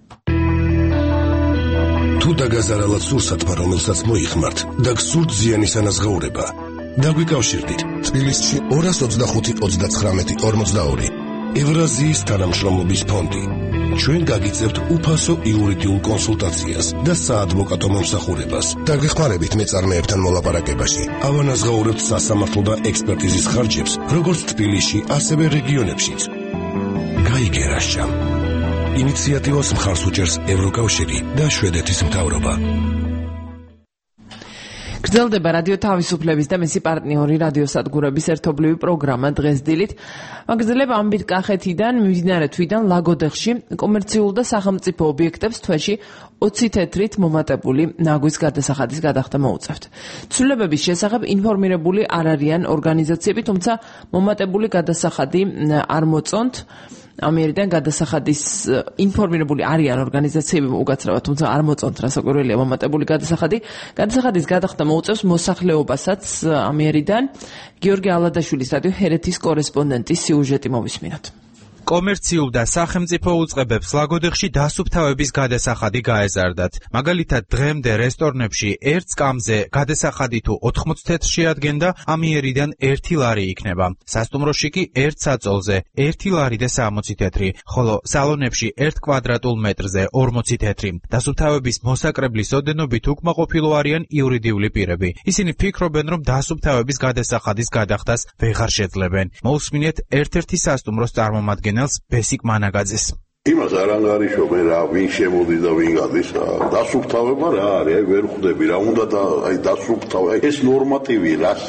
თუ დაგაზარალად სურსათმა, რომელსაც მოიხმართ და გსურთ ზიანის ანაზღაურება, დაგვიკავშირდით თბილისში 225-39-42 ევრაზიის თანამშრომლობის ფონდი. ჩვენ გაგიწევთ უფასო იურიდიულ კონსულტაციას და საადვოკატო მომსახურებას. დაგეხმარებით მეწარმეებთან მოლაპარაკებაში. ავანაზღაურებთ სასამართლო და ექსპერტიზის ხარჯებს, როგორც თბილისში, ასევე რეგიონებშიც. გაიგერაშა. ინიციატივას მხარს უჭერს ევროკავშირი და შვედეთის მთავრობა. გრძელდება რადიო თავისუფლების და მისი პარტნიორი რადიოსადგურების ერთობლივი პროგრამა დღეს დილით. მაგზელება ამბით კახეთიდან მიმდინარე თვიდან ლაგოდეხში კომერციულ და სახელმწიფო ობიექტებს თვეში 20 თეთრით მომატებული ნაგვის გადასახადის გადახდა მოუწევთ. ცვლილებების შესახებ ინფორმირებული არ არიან ორგანიზაციები, თუმცა მომატებული გადასახადი არ მოწონთ. ამიერიდან გადასახადის ინფორმირებული არიან ორგანიზაციები უკაცრავად, თუმცა არ მოწონთ რასაკვირველია მომატებული გადასახადი. გადასახადის გადახდა მოუწევს მოსახლეობასაც ამიერიდან. გიორგი ალადაშვილის რადიო ჰერეთის კორესპონდენტის სიუჟეტი მოვისმინოთ. კომერციულ და სახელმწიფო უწყებებს ლაგოდეხში დასუფთავების გადასახადი გაეზარდათ. მაგალითად, დღემდე რესტორნებში ერთ სკამზე გადასახადი თუ 80 თეთრ შეადგენდა, ამიერიდან 1 ლარი იქნება. სასტუმროში კი ერთ საწოლზე 1 ლარი და 60 თეთრი, ხოლო სალონებში 1 კვადრატულ მეტრზე 40 თეთრი. დასუფთავების მოსაკრებლის ოდენობით უკმაყოფილო არიან იურიდიული პირები. ისინი ფიქრობენ, რომ დასუფთავების გადასახადის გადახდას ვეღარ შეძლებენ. მოусმინეთ ერთ-ერთი სასტუმროს წარმომადგენელს ბესიკ მანაგაძეს. იმას არ ანგარიშობ რა ვინ შემოდის და ვინ გადის რა. დასუფთავება რა არის? აი ვერ ხვდები რა უნდა და აი დასუფთავება. ეს ნორმატივი რას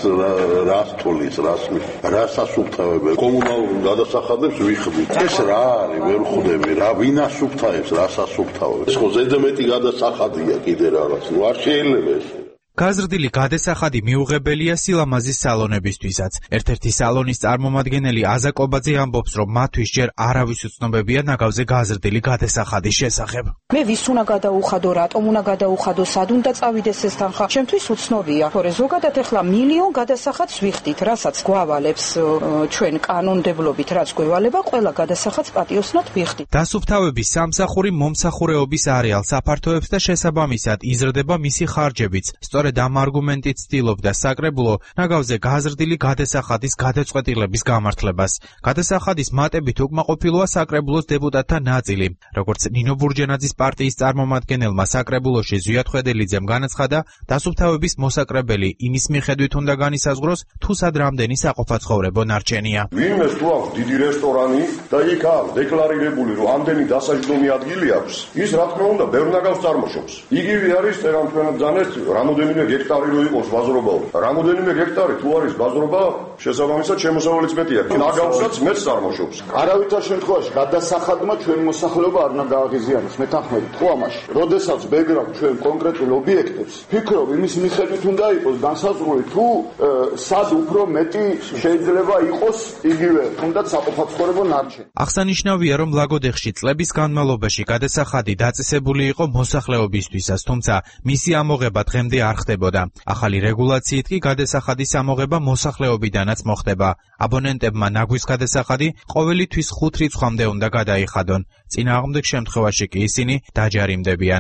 თulis, რას ასუფთავება. კომუნალურ გადასახადებს ვიხდით. ეს რა არის? ვერ ხვდები რა ვინ ასუფთავებს, რას ასუფთავებს. ეს ხო ზედმეტი გადასახადია კიდე რაღაც. ნუ არ შეიძლება ეს. გაზრდილი გადასახადი მიუღებელია სილამაზის სალონებისთვისაც. ერთ-ერთი სალონის წარმომადგენელი აზაკობაძე ამბობს, რომ მათთვის ჯერ არავის უცნობებია ნაგავზე გაზრდილი გადასახადის შესახებ. მე ვის უნდა გადაუხადო, რატომ უნდა გადაუხადო, სად უნდა წავიდეს ეს თანხა? ჩემთვის უცნობია. თორე ზოგადად ახლა მილიონ გადასახადს ვიხდით, რასაც გვავალებს ჩვენ კანონმდებლობით, რაც გვევალება, ყველა გადასახადს პატიოსნად ვიხდით. დასუფთავების სამსახური მომსახურეობის არეალს აფართოებს და შესაბამისად იზრდება მისი ხარჯებიც. სწორედ ამ არგუმენტით ცდილობდა საკრებულო ნაგავზე გაზრდილი გადასახადის გადაწყვეტილების გამართლებას. გადასახადის მატებით უკმაყოფილოა საკრებულოს დეპუტატთა ნაწილი. როგორც ნინო ბურჯენაძის პარტიის წარმომადგენელმა საკრებულოში ზვიად ხვედელიძემ განაცხადა, დასუფთავების მოსაკრებელი იმის მიხედვით უნდა განისაზღვროს, თუ სად რამდენი საყოფაცხოვრებო ნარჩენია. ვინმე თუ აქვს დიდი რესტორანი და იქ აქვს დეკლარირებული, რომ ამდენი დასაჯდომი ადგილი აქვს, ის რა თქმა უნდა ბევრ ნაგავს წარმოშობს. იგივე არის წერან თქვენად ძანეთ რამოდენიმე გექტარი რო იყოს ბაზრობა. რამოდენიმე გექტარი თუ არის ბაზრობა, შესაბამისად შემოსავალიც მეტია. ნაგავსაც მეც წარმოშობს. არავითარ შემთხვევაში გადასახადმა ჩვენ მოსახლეობა არ უნდა გააღიზიანოს. მეთანხმებით ხო ამაში. როდესაც ვეგრავთ ჩვენ კონკრეტულ ობიექტებს, ფიქრობ იმის მიხედვით უნდა იყოს განსაზღვრული თუ სად უფრო მეტი შეიძლება იყოს იგივე თუნდაც საყოფაცხოვრებო ნარჩენი. აღსანიშნავია, რომ ლაგოდეხში წლების განმავლობაში გადასახადი დაწესებული იყო მოსახლეობისთვისაც, თუმცა მისი ამოღება დღემდე არ ხდებოდა. ახალი რეგულაციით კი გადასახადის ამოღება მოსახლეობიდანაც მოხდება. აბონენტებმა ნაგვის გადასახადი ყოველი თვის 5 რიცხვამდე უნდა გადაიხადონ. წინააღმდეგ შემთხვევაში კი ისინი დაჯარიმდებიან.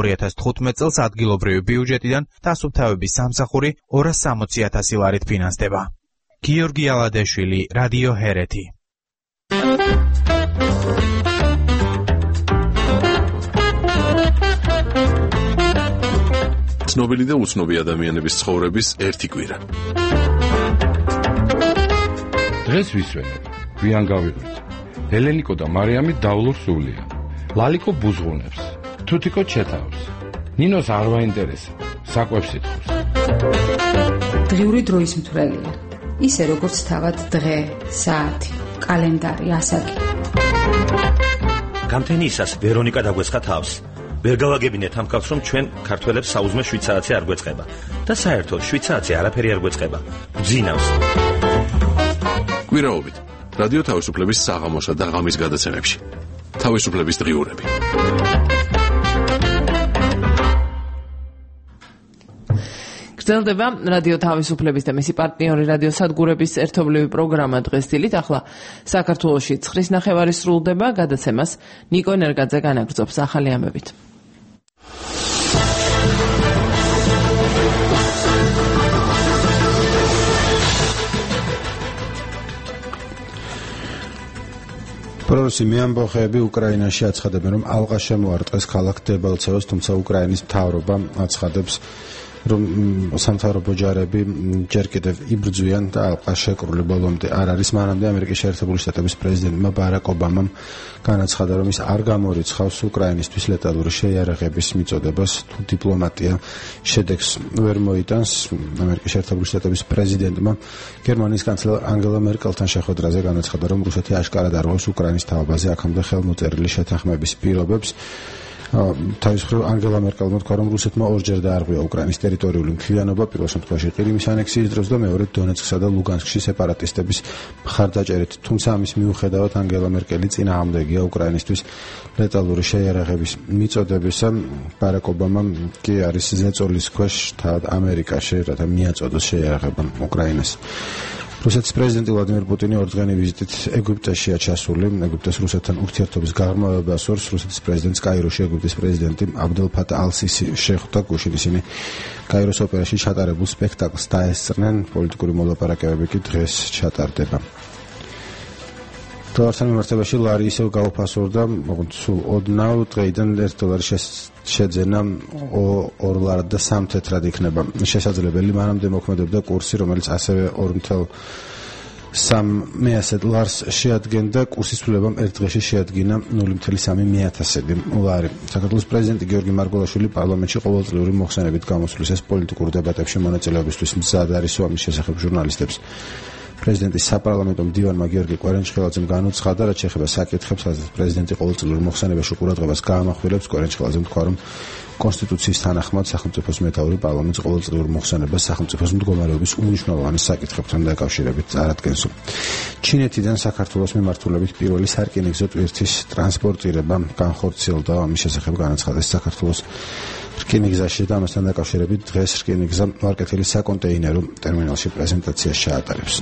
2015 წელს ადგილობრივი ბიუჯეტიდან დასუფთავების სამსახური 260,000 ლარით ფინანსდება. გიორგი ალადაშვილი, რადიო ჰერეთი. ცნობილი და უცნობი ადამიანების ცხოვრების ერთი კვირა. დღეს ვისვენებ, გვიან გავიღვიძე. ელენიკო და მარიამი დავლურ სულია. ლალიკო ბუზღუნებს, თუთიკო ჩეთავს. ნინოს არ ვაინტერესებს, საკვებს ითხოვს. დღიური დროის მთვრელია. ისე როგორც თავად დღე, საათი, კალენდარი, ასაკი. გამთენიისას ვერონიკა დაგვეცხა თავს. ვერ გავაგებინეთ ამ კაცს, რომ ჩვენ ქართველებს საუზმე შვიცარაცი არ გვეწყება და საერთოდ შვიცარაცი არაფერი არ გვეწყება. გძინავს. გვირაობით რადიო თავისუფლების საღამოსა და ღამის გადაცემებში. თავისუფლების დღიურები. გრძელდება რადიო თავისუფლების და მისი პარტნიორი რადიო სადგურების ერთობლივი პროგრამა დღესდილით. ახლა საქართველოში 9 ნახევარი სრულდება, გადაცემას ნიკო ენერგაძე განაგრძობს ახალი ამბებით. პროსი მეამბოხეები უკრაინაში აცხადებენ, რომ ალყა შემოარტყეს ქალაქ დებალცევოს, თუმცა უკრაინის მთავრობა აცხადებს, რომ სამთავრობო ჯარები ჯერ კიდევ იბრძვიან და ალყა შეკრული ბოლომდე არ არის. მანამდე ამერიკის შეერთებული შტატების პრეზიდენტმა ბარაკ ობამამ განაცხადა, რომ ის არ გამორიცხავს უკრაინისთვის ლეტალური შეიარაღების მიწოდებას, თუ დიპლომატია შედეგს ვერ მოიტანს. ამერიკის შეერთებული შტატების პრეზიდენტმა გერმანიის კანცლერ ანგელა მერკელთან შეხვედრაზე განაცხადა, რომ რუსეთი აშკარად არ ღვევს უკრაინის თავაზე აქამდე ხელმოწერილი შეთანხმების პირობებს. თავის მხრივ ანგელა მერკელმა თქვა, რომ რუსეთმა ორჯერ დაარღვია უკრაინის ტერიტორიული მთლიანობა, პირველ შემთხვევაში ყირიმის ანექსიის დროს და მეორედ დონეცკსა და ლუგანსკში სეპარატისტების მხარდაჭერით. თუმცა ამის მიუხედავად ანგელა მერკელი წინააღმდეგია უკრაინისთვის ლეტალური შეიარაღების მიწოდებისა. ბარაკ ობამამ კი არის ზეწოლის ქვეშ თავად ამერიკაში, რათა მიაწოდოს შეიარაღება უკრაინას. რუსეთის პრეზიდენტი ვლადიმერ პუტინი ორდღიანი ვიზიტით ეგვიპტეშია ჩასული. ეგვიპტეს რუსეთთან ურთიერთობის გაღრმავება ასურს. რუსეთის პრეზიდენტს კაიროში ეგვიპტის პრეზიდენტი აბდელ ფატა ალ-სისი შეხვდა. გუშინ ისინი კაიროს ოპერაში ჩატარებულ სპექტაკლს დაესწრნენ. პოლიტიკური მოლაპარაკებები კი დღეს ჩატარდება. დოლართან მიმართებაში ლარი ისევ გაუფასურდა, სულ ოდნავ დღეიდან $1 შეძენა 2 ლარად და 3 თეთრად იქნება შესაძლებელი. მანამდე მოქმედებდა კურსი, რომელიც ასევე 2.3 ლარს შეადგენდა. კურსის ცვლილებამ ერთ დღეში შეადგინა 0.3 ლარი. საქართველოს პრეზიდენტი გიორგი მარგველაშვილი პარლამენტში ყოველწლიური მოხსენებით გამოსulis ეს პოლიტიკურ დებატებში მონაწილეობისთვის მზად არის ამის შესახებ ჟურნალისტებს. პრეზიდენტის საპარლამენტო მდივანმა გიორგი კვერენჩხელაძემ განუცხადა, რაც შეეხება საკითხებს, სადაც პრეზიდენტი ყოველწლიურ მოხსენებაში ყურადღებას გაამახვილებს. კვერენჩხელაძემ თქვა, რომ კონსტიტუციის თანახმად სახელმწიფოს მეთაური პარლამენტს ყოველწლიურ მოხსენებას სახელმწიფოს მდგომარეობის უმნიშვნელოვანეს საკითხებთან დაკავშირებით წარადგენს. ჩინეთიდან საქართველოს მიმართულებით პირველი სარკინიგზო ტვირთის ტრანსპორტირება განხორციელდა. ამის შესახებ განაცხადეს საქართველოს რკინიგზაში და ამასთან დაკავშირებით დღეს რკინიგზა მარკეთილის საკონტეინერო ტერმინალში პრეზენტაციას ჩაატარებს.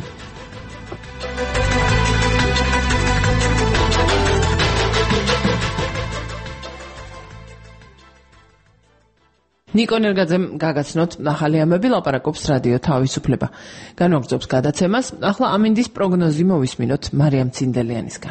ნიკო ენერგაძემ გაგაცნოთ ახალი ამბები, ლაპარაკობს რადიო თავისუფლება. განვაგრძობს გადაცემას. ახლა ამინდის პროგნოზი მოვისმინოთ მარიამ ცინდელიანისგან.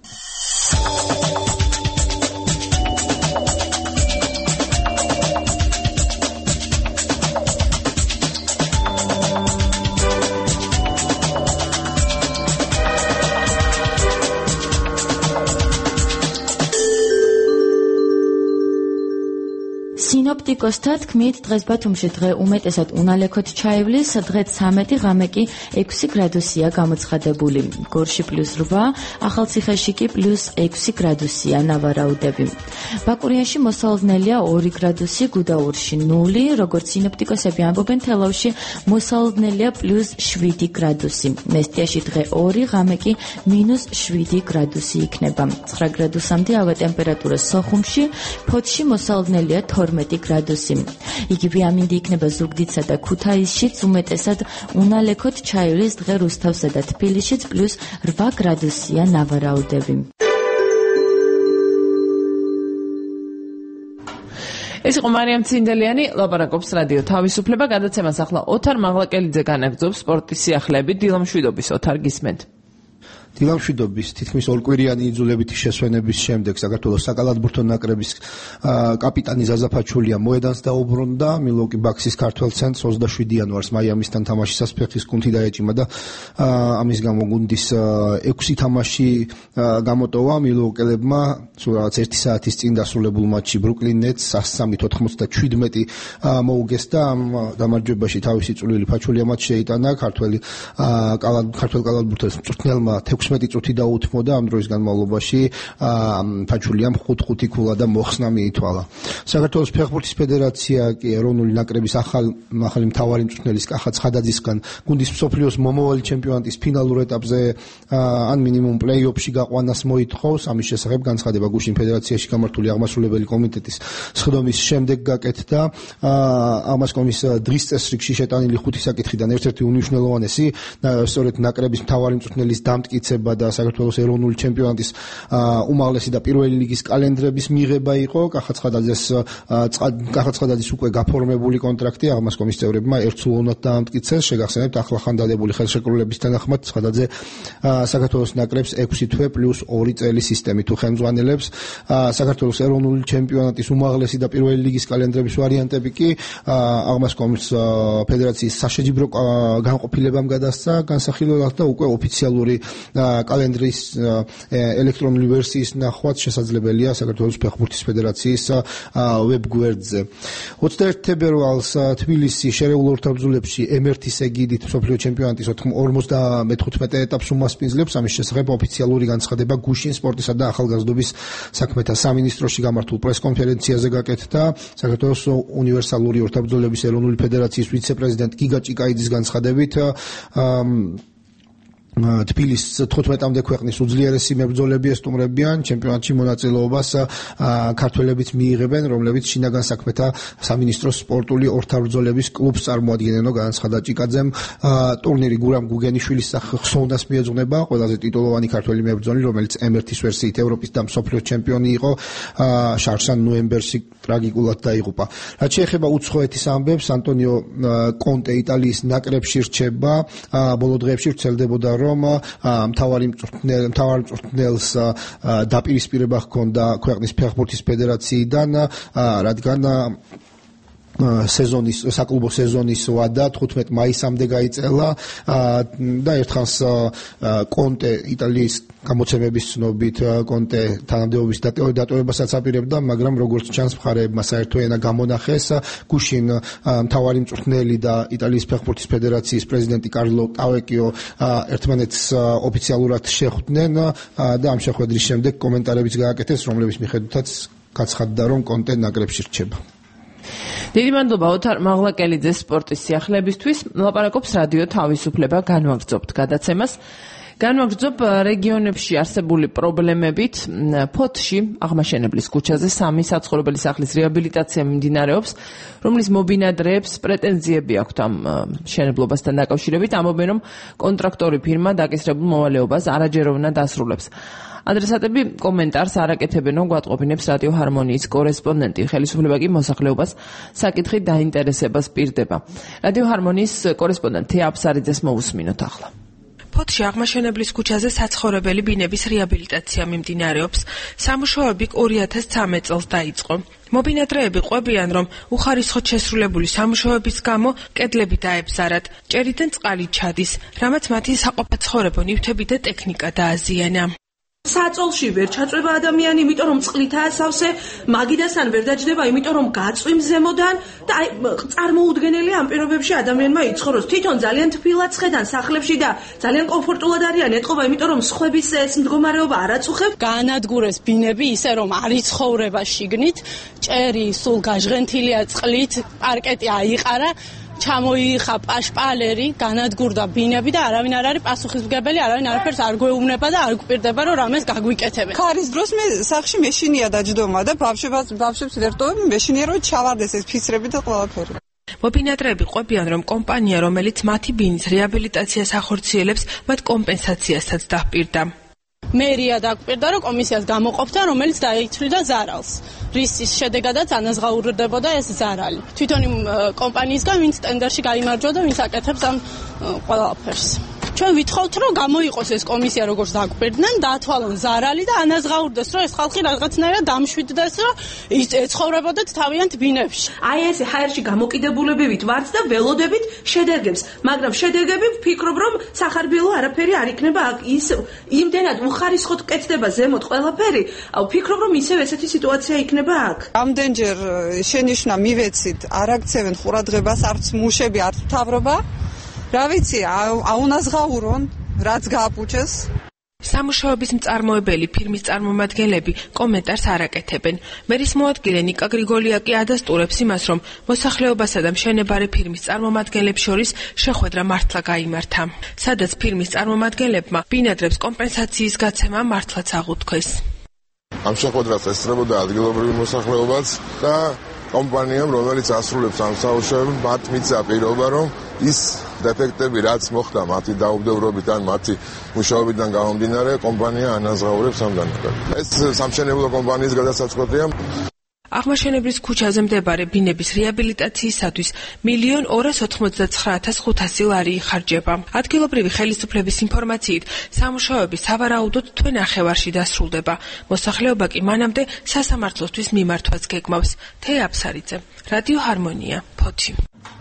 სინოპტიკოსთა თქმით, დღეს ბათუმში დღე უმეტესად უნალექოთ ჩაივლის, დღეს 13, ღამე კი 6 გრადუსია გამოცხადებული. გორში +8, ახალციხეში კი +6 გრადუსია ნავარაუდები. ბაკურიანში მოსალოდნელია 2 გრადუსი, გუდაურში 0, როგორც სინოპტიკოსები ამბობენ, თელავში მოსალოდნელია +7 გრადუსი. მესტიაში დღე 2, ღამე კი -7 გრადუსი იქნება. 9 გრადუსამდე ავე ტემპერატურა სოხუმში, ფოთში მოსალოდნელია 12 გრადუსი. იგივე ამინდი იქნება ზუგდიდსა და ქუთაისშიც, უმეტესად უნალექოთ ჩაივლის, დღე რუსთავსა და თბილისშიც +8 გრადუსია ნავარაუდები. ეს იყო მარიამ ცინდელიანი, ლაპარაკობს რადიო თავისუფლება. გადაცემას ახლა ოთარ მაღლაკელიძე განაგრძობს სპორტის სიახლეებით. დილამშვიდობის ოთარ, გისმენთ. დილამშვიდობის თითქმის ორკვირიანი იძულებითი შესვენების შემდეგ საქართველოს საკალათბურთო ნაკრების კაპიტანი ზაზა ფაჩულია მოედანს დაუბრუნდა. მილვოკი ბაქსის ქართველ ცენტრს 27 იანვარს მაიამისთან თამაშისას ფეხის კუნთი დაეჭიმა და ამის გამო გუნდის 6 თამაში გამოტოვა. მილვოკელებმა სულ რაღაც 1 საათის წინ დასრულებულ მატჩში ბრუკლინ ნეტს 103-97 მოუგეს და ამ გამარჯვებაში თავისი წვლილი ფაჩულია მათ შეიტანა. ქართველ კალათბურთელს მწვრთნელმა 16 წუთი დაუთმოდა. ამ დროის განმავლობაში ფაჩულიამ 5-5 ქულა და მოხსნა მიითვალა. საქართველოს ფეხბურთის ფედერაცია კი ეროვნული ნაკრების ახალი მთავარი მწვრთნელის კახა ცხადაძისგან გუნდის მსოფლიოს მომავალი ჩემპიონატის ფინალურ ეტაპზე ან მინიმუმ პლეი-ოფში გაყვანას მოითხოვს. ამის შესახებ განცხადება გუშინ ფედერაციაში გამართული აღმასრულებელი კომიტეტის სხდომის შემდეგ გაკეთდა. აღმასკომის დღის წესრიგში შეტანილი 5 საკითხიდან ერთ-ერთი უნიშნელოვანესი სწორედ ნაკრების მთავარი მწვრთნელის დამტკიცება და საქართველოს ეროვნული ჩემპიონატის უმაღლესი და პირველი ლიგის კალენდრების მიღება იყო. კახაცხადაძის უკვე გაფორმებული კონტრაქტი აღმასკომის წევრებმა ერთსულოვნად დაამტკიცეს. შეგახსენებთ, ახლახან დადებული ხელშეკრულების თანახმად ცხადაძე საქართველოს ნაკრებს 6 თვე პლუს 2 წელი სისტემით უხელმძღვანელებს. საქართველოს ეროვნული ჩემპიონატის უმაღლესი და პირველი ლიგის კალენდრების ვარიანტები კი აღმასკომის ფედერაციის საშეჯიბრო განყოფილებამ გადასცა განსახილველად და უკვე ოფიციალური კალენდრის ელექტრონული ვერსიის ნახვაც შესაძლებელია საქართველოს ფეხბურთის ფედერაციის ვებგვერდზე. 21 თებერვალს თბილისის შერეულ ორთაბრძოლებში M1-ის ეგიდით მსოფლიო ჩემპიონატის 55 ეტაპს უმასპინძლებს. ამის შესახებ ოფიციალური განცხადება გუშინ სპორტისა და ახალგაზრდობის საქმეთა სამინისტროში გამართულ პრესკონფერენციაზე გაკეთდა. საქართველოს უნივერსალური ორთაბრძოლების ეროვნული ფედერაციის ვიცე-პრეზიდენტ გიგა ჭიკაიძის განცხადებით თბილისს 15-მდე ქვეყნის უძლიერესი მებრძოლები ესტუმრებიან. ჩემპიონატში მონაწილეობას ქართველებიც მიიღებენ, რომლებიც შინაგან საქმეთა სამინისტროს სპორტული ორთაბრძოლების კლუბს წარმოადგენენ. განაცხადა ჭიკაძემ, ტურნირი გურამ გუგენიშვილის ხსოვნას მიეძღვნება, ყველაზე ტიტულოვანი ქართველი მებრძოლი, რომელიც M1-ის ვერსიით ევროპის და მსოფლიოს ჩემპიონი იყო. შარშან ნოემბერში ტრაგიკულად დაიღუპა. რაც შეეხება უცხოეთის ამბებს, ანტონიო კონტე იტალიის ნაკრებში რჩება. ბოლო დღეებში ვრცელდებოდა რომ მთავარი მწვრთნელს დაპირისპირება ჰქონდა ქვეყნის ფეხბურთის ფედერაციიდან, რადგან საკლუბო სეზონის ვადა 15 მაისამდე გაიწელა და ერთხანს კონტე იტალიის გამოცემების ცნობით კონტე თანამდებობის დატოვებასაც აპირებდა, მაგრამ როგორც ჩანს მხარეებმა საერთო ენა გამონახეს. გუშინ მთავარი მწვრთნელი და იტალიის ფეხბურთის ფედერაციის პრეზიდენტი კარლო ტავეკიო ერთმანეთს ოფიციალურად შეხვდნენ და ამ შეხვედრის შემდეგ კომენტარებიც გააკეთეს, რომლების მიხედვითაც გაცხადდა, რომ კონტე ნაკრებში რჩება. დიდი მადლობა ოთარ მაღლაკელიძეს სპორტის სიახლეებისთვის. ლაპარაკობს რადიო თავისუფლება. განვაგრძობთ გადაცემას. განვაგრძობ რეგიონებში არსებული პრობლემებით. ფოთში აღმაშენებლის ქუჩაზე 3 საცხოვრებელი სახლის რეაბილიტაცია მიმდინარეობს, რომლის მობინადრეებს პრეტენზიები აქვთ ამ მშენებლობასთან დაკავშირებით. ამბობენ, რომ კონტრაქტორი ფირმა დაკისრებულ მოვალეობას არაჯეროვნად ასრულებს. ადრესატები კომენტარს არ აკეთებენ, გვატყობინებს რადიო ჰარმონიის კორესპონდენტი. ხელისუფლება კი მოსახლეობას საკითხით დაინტერესებას პირდება. რადიო ჰარმონიის კორესპონდენტ თეა აფსარიძეს მოусმინოთ ახლა. ფოთში აღმაშენებლის ქუჩაზე საცხოვრებელი ბინების რეაბილიტაცია მიმდინარეობს. სამუშაოები 2013 წელს დაიწყო. მობინადრეები ყვებიან, რომ უხარისხოდ შესრულებული სამუშაოების გამო კედლები დაებზარათ, ჭერიდან წყალი ჩადის, რამაც მათი საყოფაცხოვრებო ნივთები და ტექნიკა დააზიანა. საწოლში ვერ ჩაწვება ადამიანი, იმიტომ რომ წყლითაა სავსე, მაგიდასთან ვერ დაჯდება, იმიტომ რომ გაწვიმს ზემოდან და წარმოუდგენელია ამ პირობებში ადამიანმა იცხოვროს. თვითონ ძალიან თბილად ხედან სახლებში და ძალიან კომფორტულად არიან ეტყობა, იმიტომ რომ სხვების ეს მდგომარეობა არ აწუხებს. გაანადგურეს ბინები ისე რომ არ იცხოვრება შიგნით, ჭერი სულ გაჟღენთილია წყლით, პარკეტი აიყარა. ჩამოიღა პაშპალერი, განადგურდა ბინები და არავინ არ არის პასუხისმგებელი, არავინ არაფერს არ გვეუბნება და არ გვპირდება, რომ რამეს გაგვიკეთებენ. ქარის დროს მე სახში მეშინია დაჯდომა და ბავშვებს ვერტოვები, მეშინია რომ ჩავარდეს ეს ფიცრები და ყველაფერი. მობინადრეები ყვებიან, რომ კომპანია, რომელიც მათი ბინის რეაბილიტაციას ახორციელებს, მათ კომპენსაციასაც დაჰპირდა. მერია დაგვპირდა, რომ კომისიას გამოყოფდა, რომელიც დაიცვლიდა ზარალს. რის შედეგადაც ანაზღაურდებოდა ეს ზარალი. თვითონ იმ კომპანიისგან, ვინც ტენდერში გაიმარჯვა და ვინც აკეთებს ამ ყველაფერს. ჩვენ ვითხოვთ რომ გამოიყოს ეს კომისია როგორც დაგვერდნენ, დაათვალონ ზარალი და ანაზღაურდეს რომ ეს ხალხი რაღაცნაირად დამშვიდდეს რომ ეცხოვრებოდათ თავიანთ ბინებში. აი ეს ჰაერში გამოკიდებულებებით ვართ და ველოდებით შედეგებს, მაგრამ შედეგები ვფიქრობ რომ სახარბიელო არაფერი არ იქნება აქ ის იმდენად უხარისხოდ კეთდება ზემოთ ყველაფერი, ვფიქრობ რომ ისევ ესეთი სიტუაცია იქნება აქ. ამდენჯერ შენიშვნა მივეცით, არ აქცევენ ყურადღებას არც მუშები, არც მთავრობა. რა ვიცი, აუნაზღაურონ, რაც გააფუჭეს. სამუშაოების მწარმოებელი ფირმის წარმომადგენლები კომენტარს არ აკეთებენ. მერის მოადგილე ნიკა გრიგოლიაკი ადასტურებს იმას, რომ მოსახლეობასა და მშენებარე ფირმის წარმომადგენლებს შორის შეხვედრა მართლა გაიმართა. სადაც ფირმის წარმომადგენლებმა ბინადრებს კომპენსაციის გაცემა მართლაც აღუთქვეს. ამ შეხვედრას ესწრებოდა ადგილობრივი მოსახლეობაც და კომპანიამ, რომელიც ასრულებს ამ სამუშაოებს, მათ მისცა პირობა, რომ ის დეფექტები, რაც მოხდა მათი დაუბდევრობით ან მათი მუშაობიდან გამომდინარე, კომპანია ანაზღაურებს ამ განაცხადებს. ეს სამშენებლო კომპანიის გადასაწყვეტია. აღმაშენებლის ქუჩაზე მდებარე ბინების რეაბილიტაციისათვის 1,299,500 ლარი იხარჯება. ადგილობრივი ხელისუფლების ინფორმაციით, სამუშაოები სავარაუდოდ თვე ნახევარში დასრულდება. მოსახლეობა კი მანამდე სასამართლოსთვის მიმართვას გეგმავს. თეა აფსარიძე, რადიო ჰარმონია, ფოთი.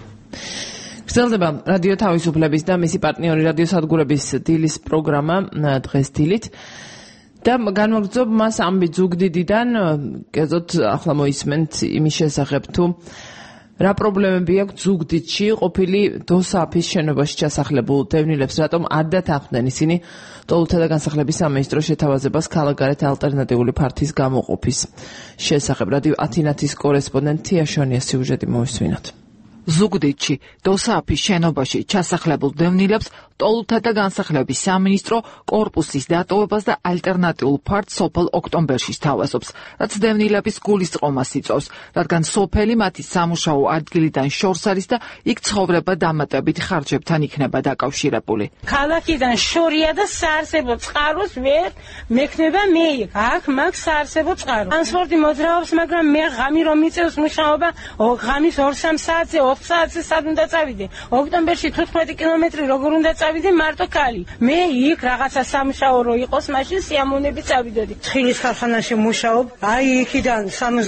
გრძელდება რადიო თავისუფლების და მისი პარტნიორი რადიო სადგურების დილის პროგრამა დღეს დილით. და განვაგრძობ მას ამბი ზუგდიდიდან, კერძოდ ახლა მოისმენთ იმის შესახებ თუ რა პრობლემები აქვს ზუგდიდში ყოფილი დოსაფის შენობაში ჩასახლებულ დევნილებს, რატომ არ დათანხმდნენ ისინი ტოლთა და განსახლების სამინისტროს შეთავაზებას ქალაქგარეთ ალტერნატიული ფართის გამოყოფის შესახებ. რადიო ათინათის კორესპონდენტ თია შონიას სიუჟეტი მოვისმინოთ. ზუგდიდში დოსაფის შენობაში ჩასახლებულ დევნილებს ტოლთა და განსახლების სამინისტრო კორპუსის დატოვებას და ალტერნატიულ ფართს სოფელ ოქტომბერში სთავაზობს, რაც დევნილების გულისწყრომას იწვევს, რადგან სოფელი მათი სამუშაო ადგილიდან შორს არის და იქ ცხოვრება დამატებით ხარჯებთან იქნება დაკავშირებული. ქალაქიდან შორია და საარსებო წყაროს ვერ მექნება მე იქ. აქ მაგ საარსებო წყარო. ტრანსპორტი მოძრაობს, მაგრამ მე ღამი რომ მიწევს მუშაობა, ღამის 2-3 საათზე 4 საათზე სად უნდა წავიდე? ოქტომბერში 15 კილომეტრი როგორ უნდა წავიდე მარტო ქალი? მე იქ რაღაცა სამუშაო რო იყოს, მაშინ სიამოვნებით წავიდოდი. ცხილის ქარხანაში მუშაობ, აი იქიდან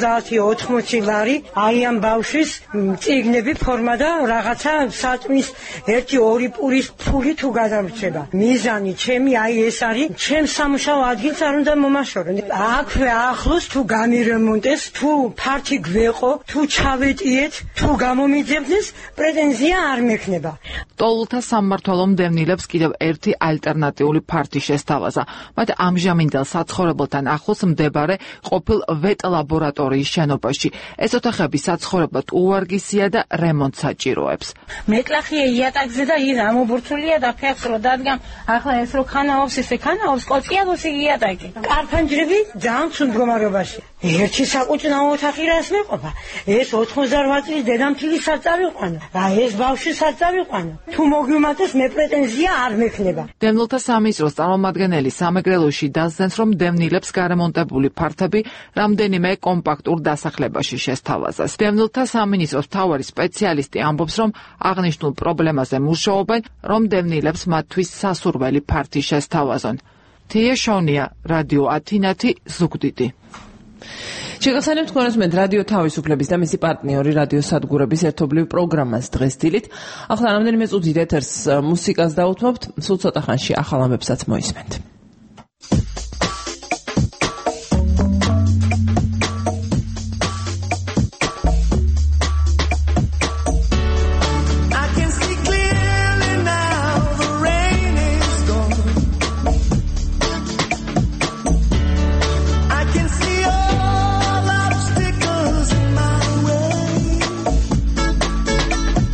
70-80 ლარი, აი ამ ბავშვის წიგნები, ფორმა და რაღაცა საწმის 1-2 პურის ფული თუ გადამრჩება. მიზანი ჩემი აი ეს არის, ჩემ სამუშაო ადგილს არ უნდა მომაშორონ. აქვე ახლოს თუ გამირემონტეს, თუ ფართი გვეყო, თუ ჩავეტიეთ, თუ გამომიძებდეს, პრეტენზია არ მექნება. ტოლთა სამმართველო დევნილებს კიდევ ერთი ალტერნატიული ფართი შესთავაზა. მათ ამჟამინდელ საცხოვრებელთან ახლოს მდებარე ყოფილ ვეტ ლაბორატორიის შენობაში. ეს ოთახები საცხოვრებლად უვარგისია და რემონტს საჭიროებს. მეკლახია იატაკზე და ის ამობურცულია და ფეხს რო დადგამ, ახლა ეს რო ხანაობს, ესე ხანაობს, კოწიალოს იატაკი. კარფანჯრები ძალიან ცუდ მდგომარეობაში. ერთი საკუჭნაო ოთახი რას მეყოფა? ეს 88 წლის დედამთილის საწავიყვანო. რა ეს ბავშვი საწავიყვანო? თუ მოგვიმატეს მე პრეტენზია არ მექნება. დევნილთა სამინისტროს წარმომადგენელი სამეგრელოში დასძენს, რომ დევნილებს გარემონტებული ფართები რამდენიმე კომპაქტურ დასახლებაში შესთავაზეს. დევნილთა სამინისტროს მთავარი სპეციალისტი ამბობს, რომ აღნიშნულ პრობლემაზე მუშაობენ, რომ დევნილებს მათთვის სასურველი ფართი შესთავაზონ. თია შონია, რადიო ათინათი, ზუგდიდი. შეგახსენებთ თქვენს რადიო თავისუფლების და მისი პარტნიორი რადიო სადგურების ერთობლივ პროგრამას დღეს დილით. ახლა რამდენიმე წუთით ეთერს მუსიკას დაუთმობთ, სულ ცოტა ხანში ახალ ამბებსაც მოისმენთ.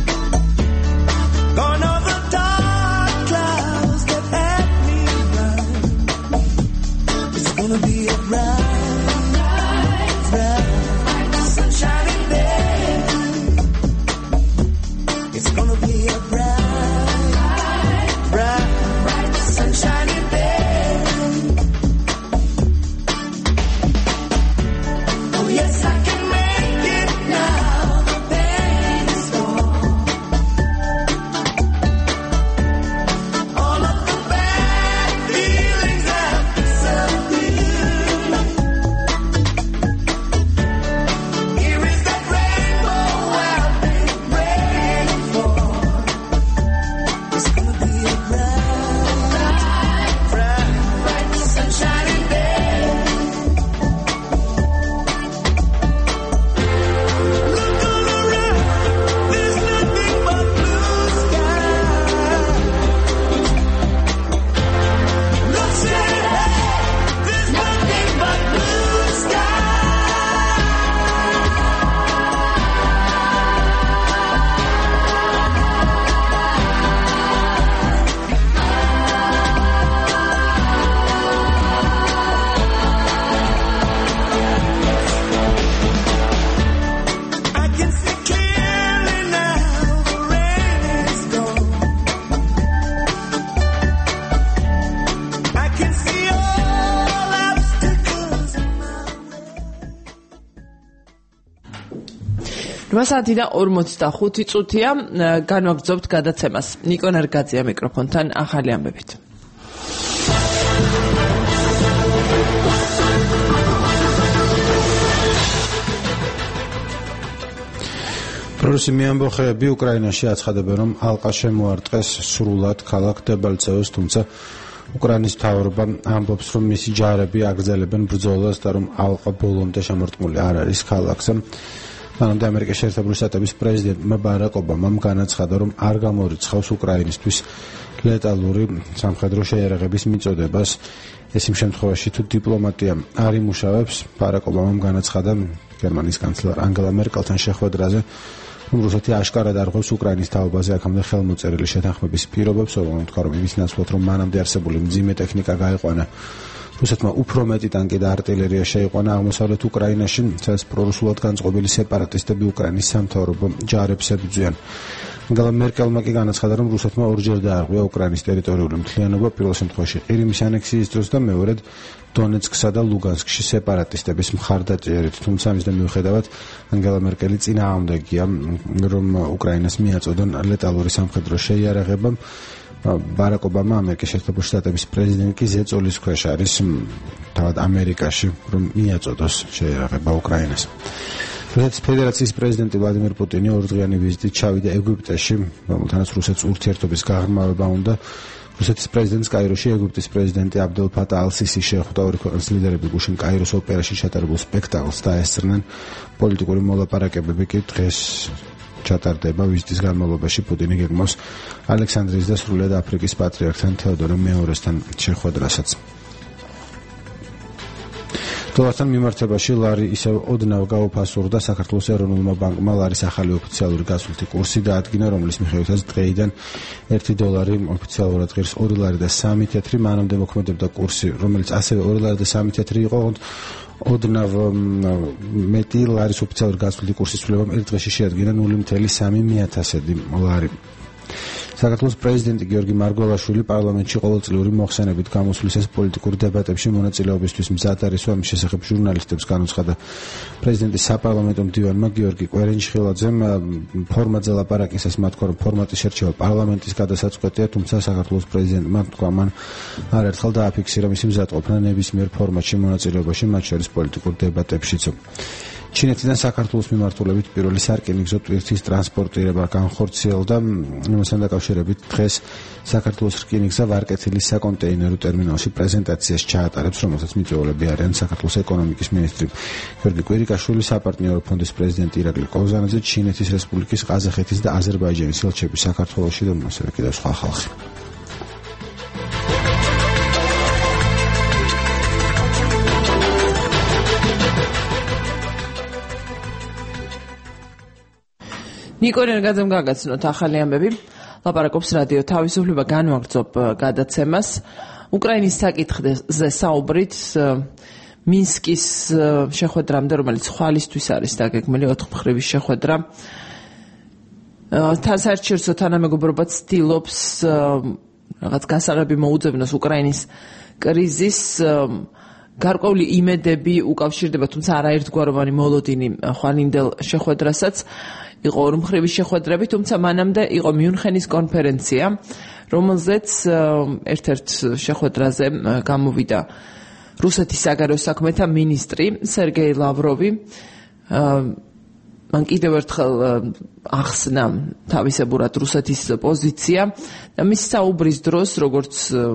Gone over dark clouds that had me blind. 8 საათი და 45 წუთია, განვაგრძობთ გადაცემას. ნიკო ნერგაძეა მიკროფონთან ახალი ამბებით. პრორუსი მიამბოხეები უკრაინაში აცხადებენ, რომ ალყა შემოარტყეს სრულად ქალაქ დებალცევოს, თუმცა უკრაინის მთავრობა ამბობს, რომ მისი ჯარები აგრძელებენ ბრძოლას და რომ ალყა ბოლომდე შემორტყმული არ არის ქალაქზე. მანამდე ამერიკის შეერთებული შტატების პრეზიდენტმა ბარაკ ობამამ განაცხადა, რომ არ გამორიცხავს უკრაინისთვის ლეტალური სამხედრო შეიარაღების მიწოდებას. ეს იმ შემთხვევაში, თუ დიპლომატია არ იმუშავებს, ბარაკ ობამამ განაცხადა გერმანიის კანცლერ ანგელა მერკელთან შეხვედრაზე, რომ რუსეთი აშკარად არღვევს უკრაინის თაობაზე აქამდე ხელმოწერილი შეთანხმების პირობებს. ობამამ თქვა, რომ იმის ნაცვლად, რომ მანამდე არსებული მძიმე ტექნიკა გაიყვანა, რუსეთმა უფრო მეტი ტანკი და артиლერია შეიყვანა აღმოსავლეთ უკრაინაში, სადაც პრორუსულად განწყობილი სეპარატისტები უკრაინის სამთავრობო ჯარებს ებრძვიან. ანგელა მერკელმა კი განაცხადა, რომ რუსეთმა ორჯერ დაარღვია უკრაინის ტერიტორიული მთლიანობა, პირველ შემთხვევაში ყირიმის ანექსიის დროს და მეორედ დონეცკსა და ლუგანსკში სეპარატისტების მხარდაჭერით. თუმცა ამისდან მიუხედავად, ანგელა მერკელი წინააღმდეგია, რომ უკრაინას მიაწოდონ ლეტალური სამხედრო შეიარაღება. ბარაკ ობამა, ამერიკის შეერთებული შტატების პრეზიდენტი კი ზეწოლის ქვეშ არის თავად ამერიკაში, რომ მიაწოდოს შეიარაღება უკრაინას. რუსეთის ფედერაციის პრეზიდენტი ვლადიმერ პუტინი ორდღიანი ვიზიტით ჩავიდა ეგვიპტეში, რომელთანაც რუსეთს ურთიერთობის გაღრმავება უნდა. რუსეთის პრეზიდენტს კაიროში ეგვიპტის პრეზიდენტი აბდელ ფატა ალ-სისი შეხვდა. ორი ქვეყნის ლიდერები გუშინ კაიროს ოპერაში ჩატარებულ სპექტაკლს დაესწრნენ. პოლიტიკური მოლაპარაკებები კი დღეს ჩატარდება. ვიზიტის განმავლობაში პუტინი გეგმავს ალექსანდრიის და სრულიად აფრიკის პატრიარქთან თეოდორე მეორესთან შეხვედრასაც. დოლართან მიმართებაში ლარი ისევ ოდნავ გაუფასურდა. საქართველოს ეროვნულმა ბანკმა ლარის ახალი ოფიციალური გასვლითი კურსი დაადგინა, რომლის მიხედვითაც დღეიდან 1 დოლარი ოფიციალურად ღირს 2 ლარი და 3 თეთრი. მანამდე მოქმედებდა კურსი, რომელიც ასევე 2 ლარი და 3 თეთრი იყო. ოდნავ მეტი ლარის ოფიციალური გასვლითი კურსის ცვლილებამ ერთ დღეში შეადგინა 0.3 ლარი. საქართველოს პრეზიდენტი გიორგი მარგველაშვილი პარლამენტში ყოველწლიური მოხსენებით გამოსulis ეს პოლიტიკურ დებატებში მონაწილეობისთვის მზად არის. ამის შესახებ ჟურნალისტებს განუცხადა პრეზიდენტის საპარლამენტო მდივანმა გიორგი კვერენჩხილაძემ. ფორმატზე ლაპარაკისას მათ თქვა, რომ ფორმატის შერჩევა პარლამენტის გადასაწყვეტია, თუმცა საქართველოს პრეზიდენტმა თქვა, მან არაერთხელ დააფიქსირა მისი მზადყოფნა ნებისმიერ ფორმატში მონაწილეობაში, მათ შორის პოლიტიკურ დებატებშიც. ჩინეთიდან საქართველოს მიმართულებით პირველი სარკინიგზო ტვირთის ტრანსპორტირება განხორციელდა. ამასთან დაკავშირებით დღეს საქართველოს რკინიგზა ვარკეთილის საკონტეინერო ტერმინალში პრეზენტაციას ჩაატარებს, რომელსაც მიწვეულები არიან საქართველოს ეკონომიკის მინისტრი გიორგი კვირიკაშვილი, საპარტნიორო ფონდის პრეზიდენტი ირაკლი ყოზანაძე, ჩინეთის რესპუბლიკის, ყაზახეთის და აზერბაიჯანის ელჩები საქართველოში და ასევე კიდევ სხვა ხალხი. ნიკო ნერგაძემ გაგაცნოთ ახალი ამბები. ლაპარაკობს რადიო თავისუფლება განვაგრძობ გადაცემას. უკრაინის საკითხზე საუბრით მინსკის შეხვედრამდე, რომელიც ხვალისთვის არის დაგეგმილი 4 მხრივი შეხვედრა. საერთაშორისო თანამეგობრობა ცდილობს რაღაც გასაღები მოუძებნოს უკრაინის კრიზის. გარკვეული იმედები უკავშირდება, თუმცა არაერთგვაროვანი მოლოდინი ხვალინდელ შეხვედრასაც. იყო ორმხრივი შეხვედრები, თუმცა მანამდე იყო მიუნხენის კონფერენცია, რომელზეც ერთ-ერთ შეხვედრაზე გამოვიდა რუსეთის საგარეო საქმეთა მინისტრი სერგეი ლავროვი. მან კიდევ ერთხელ ახსნა თავისებურად რუსეთის პოზიცია და მის საუბრის დროს, როგორც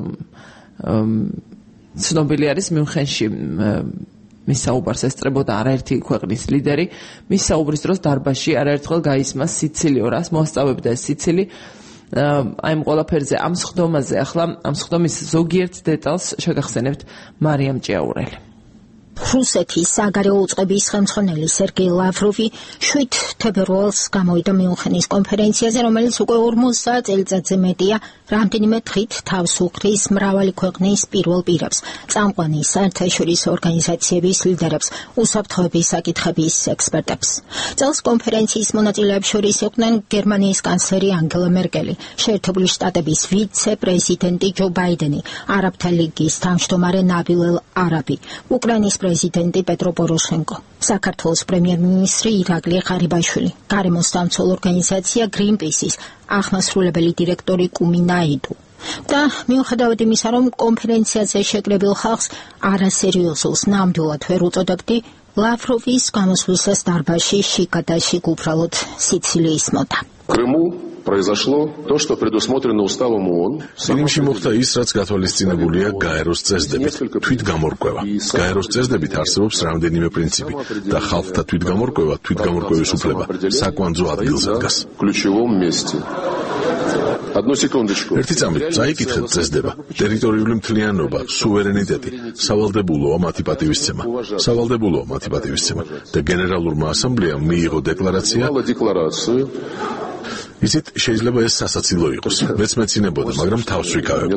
ცნობილი არის, მიუნხენში მის საუბარს ესწრებოდა არაერთი ქვეყნის ლიდერი. მის საუბრის დროს დარბაზში არაერთხელ გაისმა სიცილი, რას მოასწავებდა ეს სიცილი. აი ამ ყველაფერზე, ამ სხდომაზე, ახლა ამ სხდომის ზოგიერთ დეტალს შეგახსენებთ მარიამ ჭიაურელი. რუსეთის საგარეო უწყების ხელმძღვანელი სერგეი ლავროვი 7 თებერვალს გამოვიდა მიუნხენის კონფერენციაზე, რომელიც უკვე 40 წელიწადზე მეტია, რამდენიმე დღით თავს უხდის მრავალი ქვეყნის პირველ პირებს, წამყვანი საერთაშორისო ორგანიზაციების ლიდერებს, უსაფრთხოების საკითხების ექსპერტებს. წელს კონფერენციის მონაწილეებს შორის იყვნენ გერმანიის კანცლერი ანგელა მერკელი, შეერთებული შტატების ვიცე-პრეზიდენტი ჯო ბაიდენი, არაბთა ლიგის თავმჯდომარე ნაბილ ელ არაბი, უკრაინის პრეზიდენტი პეტრო პოროშენკო, საქართველოს პრემიერ-მინისტრი ირაკლი ღარიბაშვილი, გარემოს სამცველ ორგანიზაცია Greenpeace-ის აღმასრულებელი დირექტორი კუმი ნაიდუ. და მიუხედავად იმისა, რომ კონფერენციაზე შეკრებილ ხალხს არასერიოზულს ნამდვილად ვერ უწოდებდი, ლავროვის გამოსვლისას დარბაზში შიგა და შიგ უბრალოდ სიცილი ისმოდა. произошло то, что предусмотрено уставом ООН. Სინიმში მოხდა ის, რაც გათვალისწინებულია გაეროს წესდებით. თვითგამორკვევა. გაეროს წესდებით არსებობს რამდენიმე პრინციპი და ხალხთა თვითგამორკვევის უფლება საკვანძო ადგილზე დგას. Одну секундочку. ერთი წამით წაიკითხეთ წესდება. ტერიტორიული მთლიანობა, სუვერენიტეტი, სავალდებულოა მათი პატივისცემა. და გენერალურმა ასამბლეამ მიიღო დეკლარაცია. ისიც შეიძლება ეს სასაცილო იყოს. მეც მეცინებოდა, მაგრამ თავს ვიკავებდი.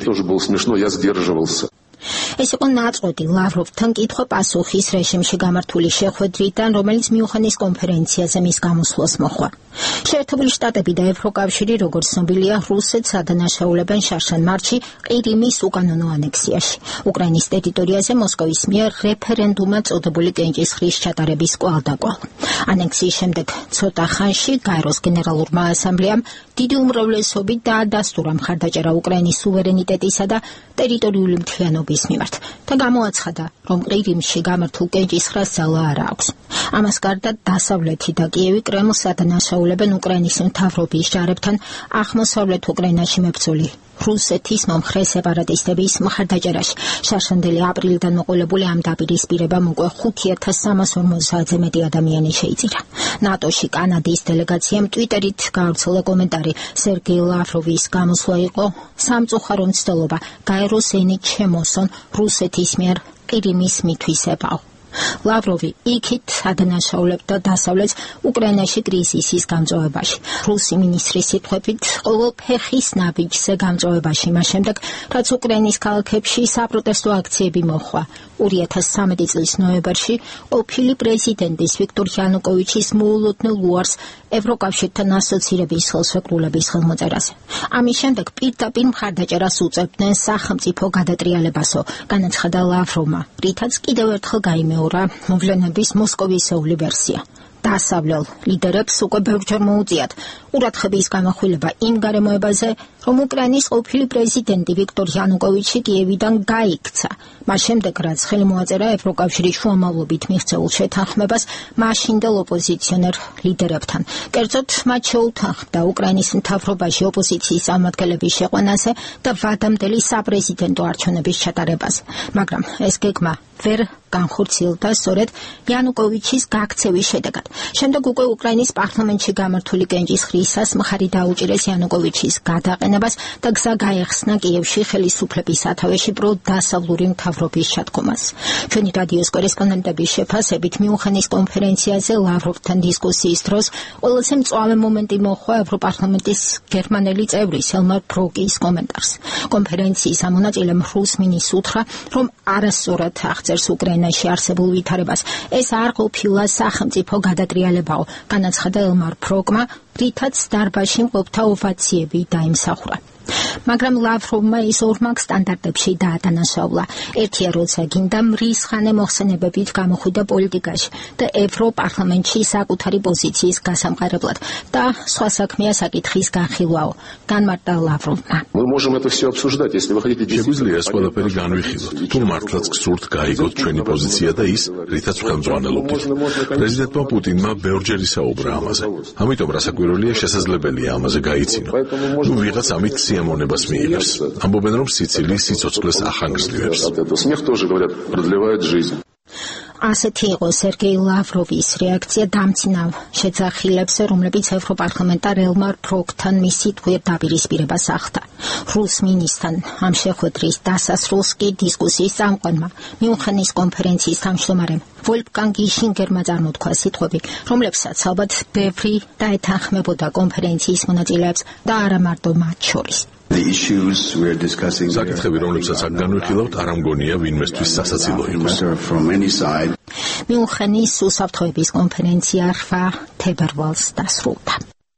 ეს იყო ნაწყვეტი ლავროვთან კითხვა-პასუხის რეჟიმში გამართული შეხვედრიდან, რომელიც მიუნხენის კონფერენციაზე მის გამოსვლას მოჰყვა. შეერთებული შტატები და ევროკავშირი, როგორც ცნობილია, რუსეთს ადანაშაულებენ შარშან მარტში ყირიმის უკანონო ანექსიაში. უკრაინის ტერიტორიაზე მოსკოვის მიერ რეფერენდუმად წოდებული კენჭისყრის ჩატარების კვალდაკვალ. ანექსიის შემდეგ ცოტა ხანში გაეროს გენერალურმა ასამბლეამ დიდი უმრავლესობით დაადასტურა მხარდაჭერა უკრაინის სუვერენიტეტისა და ტერიტორიული მთლიანობის მიმართ და გამოაცხადა, რომ ყირიმში გამართულ კენჭისყრას ძალა არ აქვს. ამას გარდა დასავლეთი და კიევი კრემლს ადანაშაულებენ უკრაინის მთავრობის ჯარებთან აღმოსავლეთ უკრაინაში მებრძოლი რუსეთის მომხრე სეპარატისტების მხარდაჭერაში. შარშანდელი აპრილიდან მოყოლებული ამ დაპირისპირებამ უკვე 5350-ზე მეტი ადამიანი შეიწირა. ნატოში კანადის დელეგაციამ ტვიტერით გავრცელა კომენტარი. სერგეი ლავროვის გამოსვლა იყო სამწუხარო მცდელობა გაეროს ენით შემოსონ რუსეთის მიერ ყირიმის მითვისებაო. ლავროვი იქით ადანაშაულებდა დასავლეთს უკრაინაში კრიზისის გამწვავებაში. რუსი მინისტრის სიტყვებით, ყოველ ფეხის ნაბიჯზე გამწვავებაში მას შემდეგ, რაც უკრაინის ქალაქებში საპროტესტო აქციები მოჰყვა. 2013 წლის ნოემბერში ყოფილი პრეზიდენტის ვიქტორ იანუკოვიჩის მოულოდნელ უარს ევროკავშირთან ასოცირების ხელშეკრულების ხელმოწერაზე. ამის შემდეგ პირდაპირ მხარდაჭერას უწევდნენ სახელმწიფო გადატრიალებასო, განაცხადა ლავროვმა, რითაც კიდევ ერთხელ გაიმეორა მოვლენების მოსკოვისეული ვერსია. დასავლელ ლიდერებს უკვე ბევრჯერ მოუწიათ ყურადღების გამახვილება იმ გარემოებაზე, რომ უკრაინის ყოფილი პრეზიდენტი ვიქტორ იანუკოვიჩი კიევიდან გაიქცა. მას შემდეგ, რაც ხელი მოაწერა ევროკავშირის შუამავლობით მიღწეულ შეთანხმებას მაშინდელ ოპოზიციონერ ლიდერებთან. კერძოდ, მათ შეუთანხმდა უკრაინის მთავრობაში ოპოზიციის წარმომადგენლების შეყვანაზე და ვადამდელი საპრეზიდენტო არჩევნების ჩატარებაზე. მაგრამ ეს გეგმა ვერ განხორციელდა სწორედ იანუკოვიჩის გაქცევის შედეგად. შემდეგ უკვე უკრაინის პარლამენტში გამართული კენჭისყრისას მხარი დაუჭირეს იანუკოვიჩის გადაყენებას და გზა გაეხსნა კიევში ხელისუფლების სათავეში პროდასავლური მთავრობის ჩადგომას. ჩვენი რადიოს კორესპონდენტების შეფასებით მიუნხენის კონფერენციაზე ლავროვთან დისკუსიის დროს ყველაზე მწვავე მომენტი მოჰყვა ევროპარლამენტის გერმანელი წევრის ელმარ ბროკის კომენტარს. კონფერენციის ამონაწილემ რუს მინისტრს უთხრა, რომ არასწორად აღწერს უკრაინაში არსებულ ვითარებას. ეს არ ყოფილა სახელმწიფო გადატრიალებაო, განაცხადა ელმარ ბროკმა, რითაც დარბაზში მყოფთა ოვაციები დაიმსახურა. მაგრამ ლავროვმა ის ორმაგ სტანდარტებში დაადანაშაულა. ერთია, როცა გინდა მრისხანე მოხსენებებით გამოხვიდა პოლიტიკაში და ევროპარლამენტში საკუთარი პოზიციის გასამყარებლად და სხვა საქმეა საკითხის განხილვაო, განმარტა ლავროვმა. შეგვიძლია ეს ყველაფერი განვიხილოთ, თუ მართლაც გსურთ გაიგოთ ჩვენი პოზიცია და ის, რითაც ხელმძღვანელობთ. პრეზიდენტმა პუტინმა ბევრჯერ ისაუბრა ამაზე. ამიტომ რასაკვირველია, შესაძლებელია ამაზე გაიცინო. ნუ ვიღაც ამით სიამონებას მიიღებს. ამბობენ, რომ სიცილი სიცოცხლეს ახანგრძლივებს. ასეთი იყო სერგეი ლავროვის რეაქცია დამცინავ შეძახილებზე, რომლებიც ევროპარლამენტარ ელმარ ბროკთან მისი თვერ დაპირისპირებას ახდა. რუს მინისტრთან ამ შეხვედრის დასასრულს კი დისკუსიის წამყვანმა მიუნხენის კონფერენციის თავმჯდომარემ ვოლფგანგ იშინგერმა წარმოთქვა სიტყვები, რომლებსაც ალბათ ბევრი დაეთანხმებოდა კონფერენციის მონაწილეებს და არა მარტო მათ შორის. საკითხები, რომლებსაც აქ განვიხილავთ, არ ამგონია ვინმესთვის სასაცილო იყოს. მიუნხენის უსაფრთხოების კონფერენცია 8 თებერვალს დასრულდა.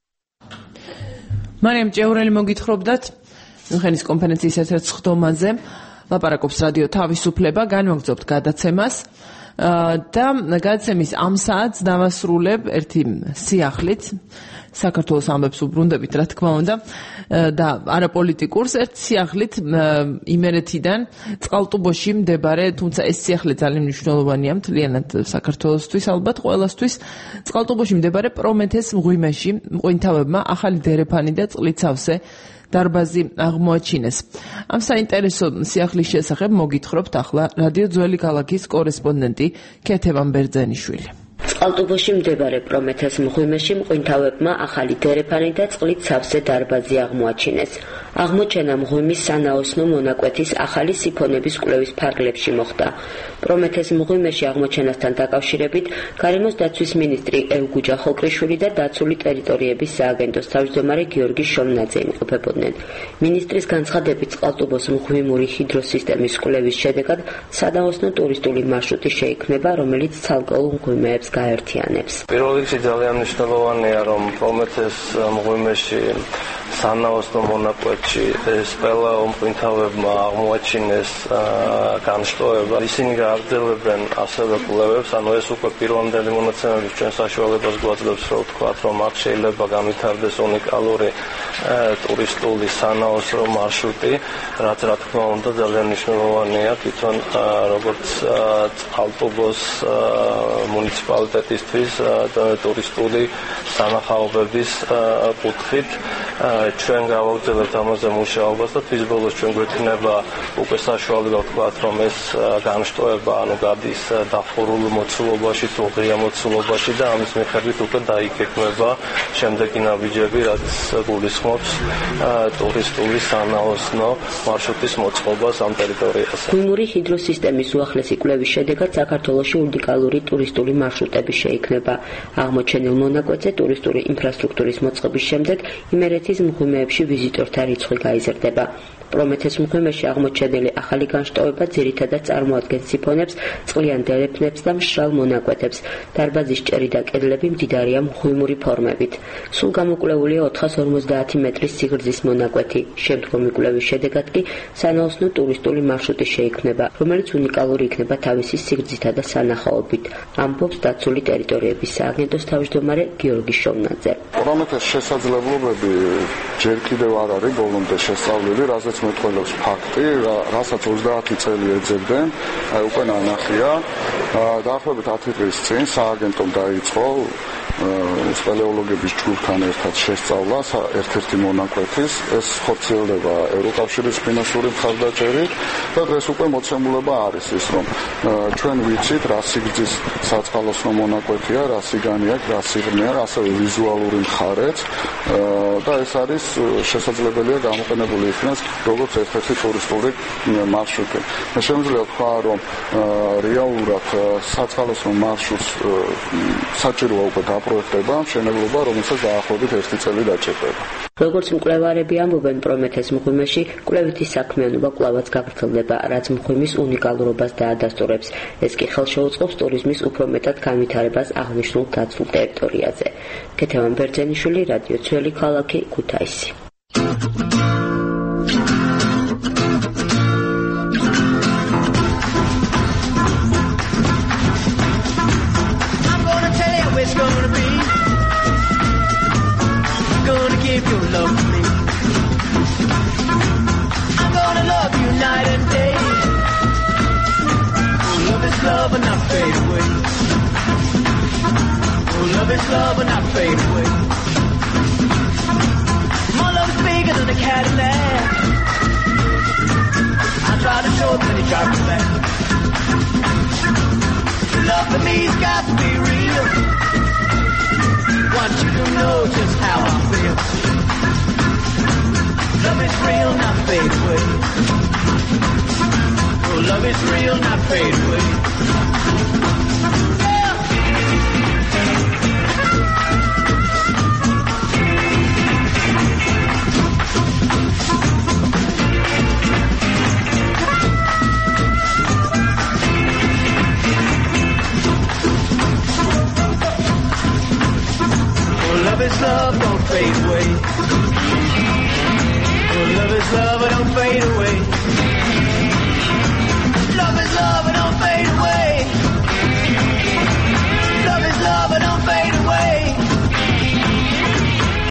მარიამ ჭეურელი მოგითხრობდათ მიუნხენის კონფერენციის ერთ-ერთ სხდომაზე. ლაპარაკობს რადიო თავისუფლება, განვაგრძობთ გადაცემას. და გადაცემის ამ საათს დავასრულებ ერთი სიახლით. საქართველოს ამბებს უბრუნდებით, რა თქმა უნდა, და არაპოლიტიკურს ერთ სიახლით იმერეთიდან წყალტუბოში მდებარე, თუმცა ეს სიახლე ძალიან მნიშვნელოვანია მთლიანად საქართველოსთვის, ალბათ ყველასთვის. წყალტუბოში მდებარე პრომეთეს მღვიმეში მღვინთავებმა ახალი დერეფანი და წყლით სავსე დარბაზი აღმოაჩინეს. ამ საინტერესო სიახლის შესახებ მოგითხრობთ ახლა რადიო ძველი ქალაქის კორესპონდენტი ქეთევან ბერძენიშვილი. წყალტუბოში მდებარე პრომეთეს მღვიმეში მღვინთავებმა ახალი დერეფანი და წყლით სავსე დარბაზი აღმოაჩინეს. აღმოჩენა მღვიმის სანაოსნო მონაკვეთის ახალი სიფონების კვლევის ფარგლებში მოხდა. პრომეთეს მღვიმეში აღმოჩენასთან დაკავშირებით გარემოს დაცვის მინისტრი ევგუჯა ხოკრიშვილი და დაცული ტერიტორიების სააგენტოს თავმჯდომარე გიორგი შომნაძე იმყოფებოდნენ. მინისტრის განცხადებით წყალტუბოს მღვიმური ჰიდროსისტემის კვლევის შედეგად სანაოსნო ტურისტული მარშრუტი შეიქმნება, რომელიც ცალკეულ მღვიმეებს გაერთიანებს. პირველ რიგში ძალიან მნიშვნელოვანია, რომ პრომეთეს მღვიმეში სანაოსნო მონაკვეთში ეს ყველა მღვინთავებმა აღმოაჩინეს განშტოება. ისინი გააგრძელებენ ასევე კვლევებს, ანუ ეს უკვე პირვანდელი მონაცემები ჩვენ საშუალებას გვაძლევს, რომ ვთქვათ, რომ აქ შეიძლება განვითარდეს უნიკალური ტურისტული სანაოსნო მარშრუტი, რაც რა თქმა უნდა ძალიან მნიშვნელოვანია თვითონ როგორც წყალტუბოს მუნიციპალიტეტისთვის ტურისტული სანახაობების კუთხით. ჩვენ გავაგრძელებთ ამაზე მუშაობას და თვის ბოლოს ჩვენ გვექნება უკვე საშუალება ვთქვათ, რომ ეს განშტოება ანუ გადის დახურულ მოცულობაში თუ ღია მოცულობაში და ამის მიხედვით უკვე დაიგეგმება შემდეგი ნაბიჯები, რაც გულისხმობს ტურისტული სანაოსნო მარშრუტის მოწყობას ამ ტერიტორიაზე. მღვიმური ჰიდროსისტემის უახლესი კვლევის შედეგად საქართველოში უნიკალური ტურისტული მარშრუტები შეიქმნება. აღმოჩენილ მონაკვეთზე ტურისტული ინფრასტრუქტურის მოწყობის შემდეგ იმერეთის მღვიმეებში ვიზიტორთა რიცხვი გაიზრდება. პრომეთეს მღვიმეში აღმოჩენილი ახალი განშტოება ძირითადად წარმოადგენს სიფონებს, წყლიან დერეფნებს და მშრალ მონაკვეთებს. დარბაზის ჭერი და კედლები მდიდარია მღვიმური ფორმებით. სულ გამოკვლეულია 450 მეტრის სიგრძის მონაკვეთი. შემდგომი კვლევის შედეგად კი სანაოსნო ტურისტული მარშრუტი შეიქმნება, რომელიც უნიკალური იქნება თავისი სიგრძითა და სანახაობით. ამბობს დაცული ტერიტორიების სააგენტოს თავმჯდომარე გიორგი შომნაძე. პრომეთეს შესაძლებლობები ჯერ კიდევ არ არის ბოლომდე შესწავლილი, რასაც მეტყველებს ფაქტი, რასაც 30 წელი ეძებდნენ, უკვე ნანახია. დაახლოებით 10 წლის წინ სააგენტომ დაიწყო სპელეოლოგების ჯგუფთან ერთად შესწავლა ერთ-ერთი მონაკვეთის. ეს ხორციელდება ევროკავშირის ფინანსური მხარდაჭერით და დღეს უკვე მოცემულობა არის ის, რომ ჩვენ ვიცით, რა სიგრძის საწყალოსნო მონაკვეთია, რა სიგანი აქვს, რა სიღრმეა, ასევე ვიზუალური მხარეც და ეს არის შესაძლებელია გამოყენებული იქნას როგორც ერთ-ერთი ტურისტული მარშრუტი. შემიძლია ვთქვა, რომ რეალურად საწყალოსნო მარშრუტს საჭიროა უკვე დაპროექტება, მშენებლობა, რომელსაც დაახლოებით 1 წელი დაჭირდება. როგორც მკვლევარები ამბობენ, პრომეთეს მღვიმეში კვლევითი საქმიანობა კვლავაც გაგრძელდება, რაც მღვიმის უნიკალურობას დაადასტურებს. ეს კი ხელშეუწყობს ტურიზმის უფრო მეტად განვითარებას აღნიშნულ დაცულ ტერიტორიაზე. ქეთევან ბერძენიშვილი, რადიო ძველი ქალაქი, ქუთაისი. Love and not fade away. Oh, love is love and not fade away. My love is bigger than a Cadillac. I try to show it when he drives me back. Love for me's got to be real. Want you to know just how I feel. Love is real, not fade away. Oh, love is real, not fade away. Love is love, don't fade away. Oh, love is love, don't fade away. Love is love,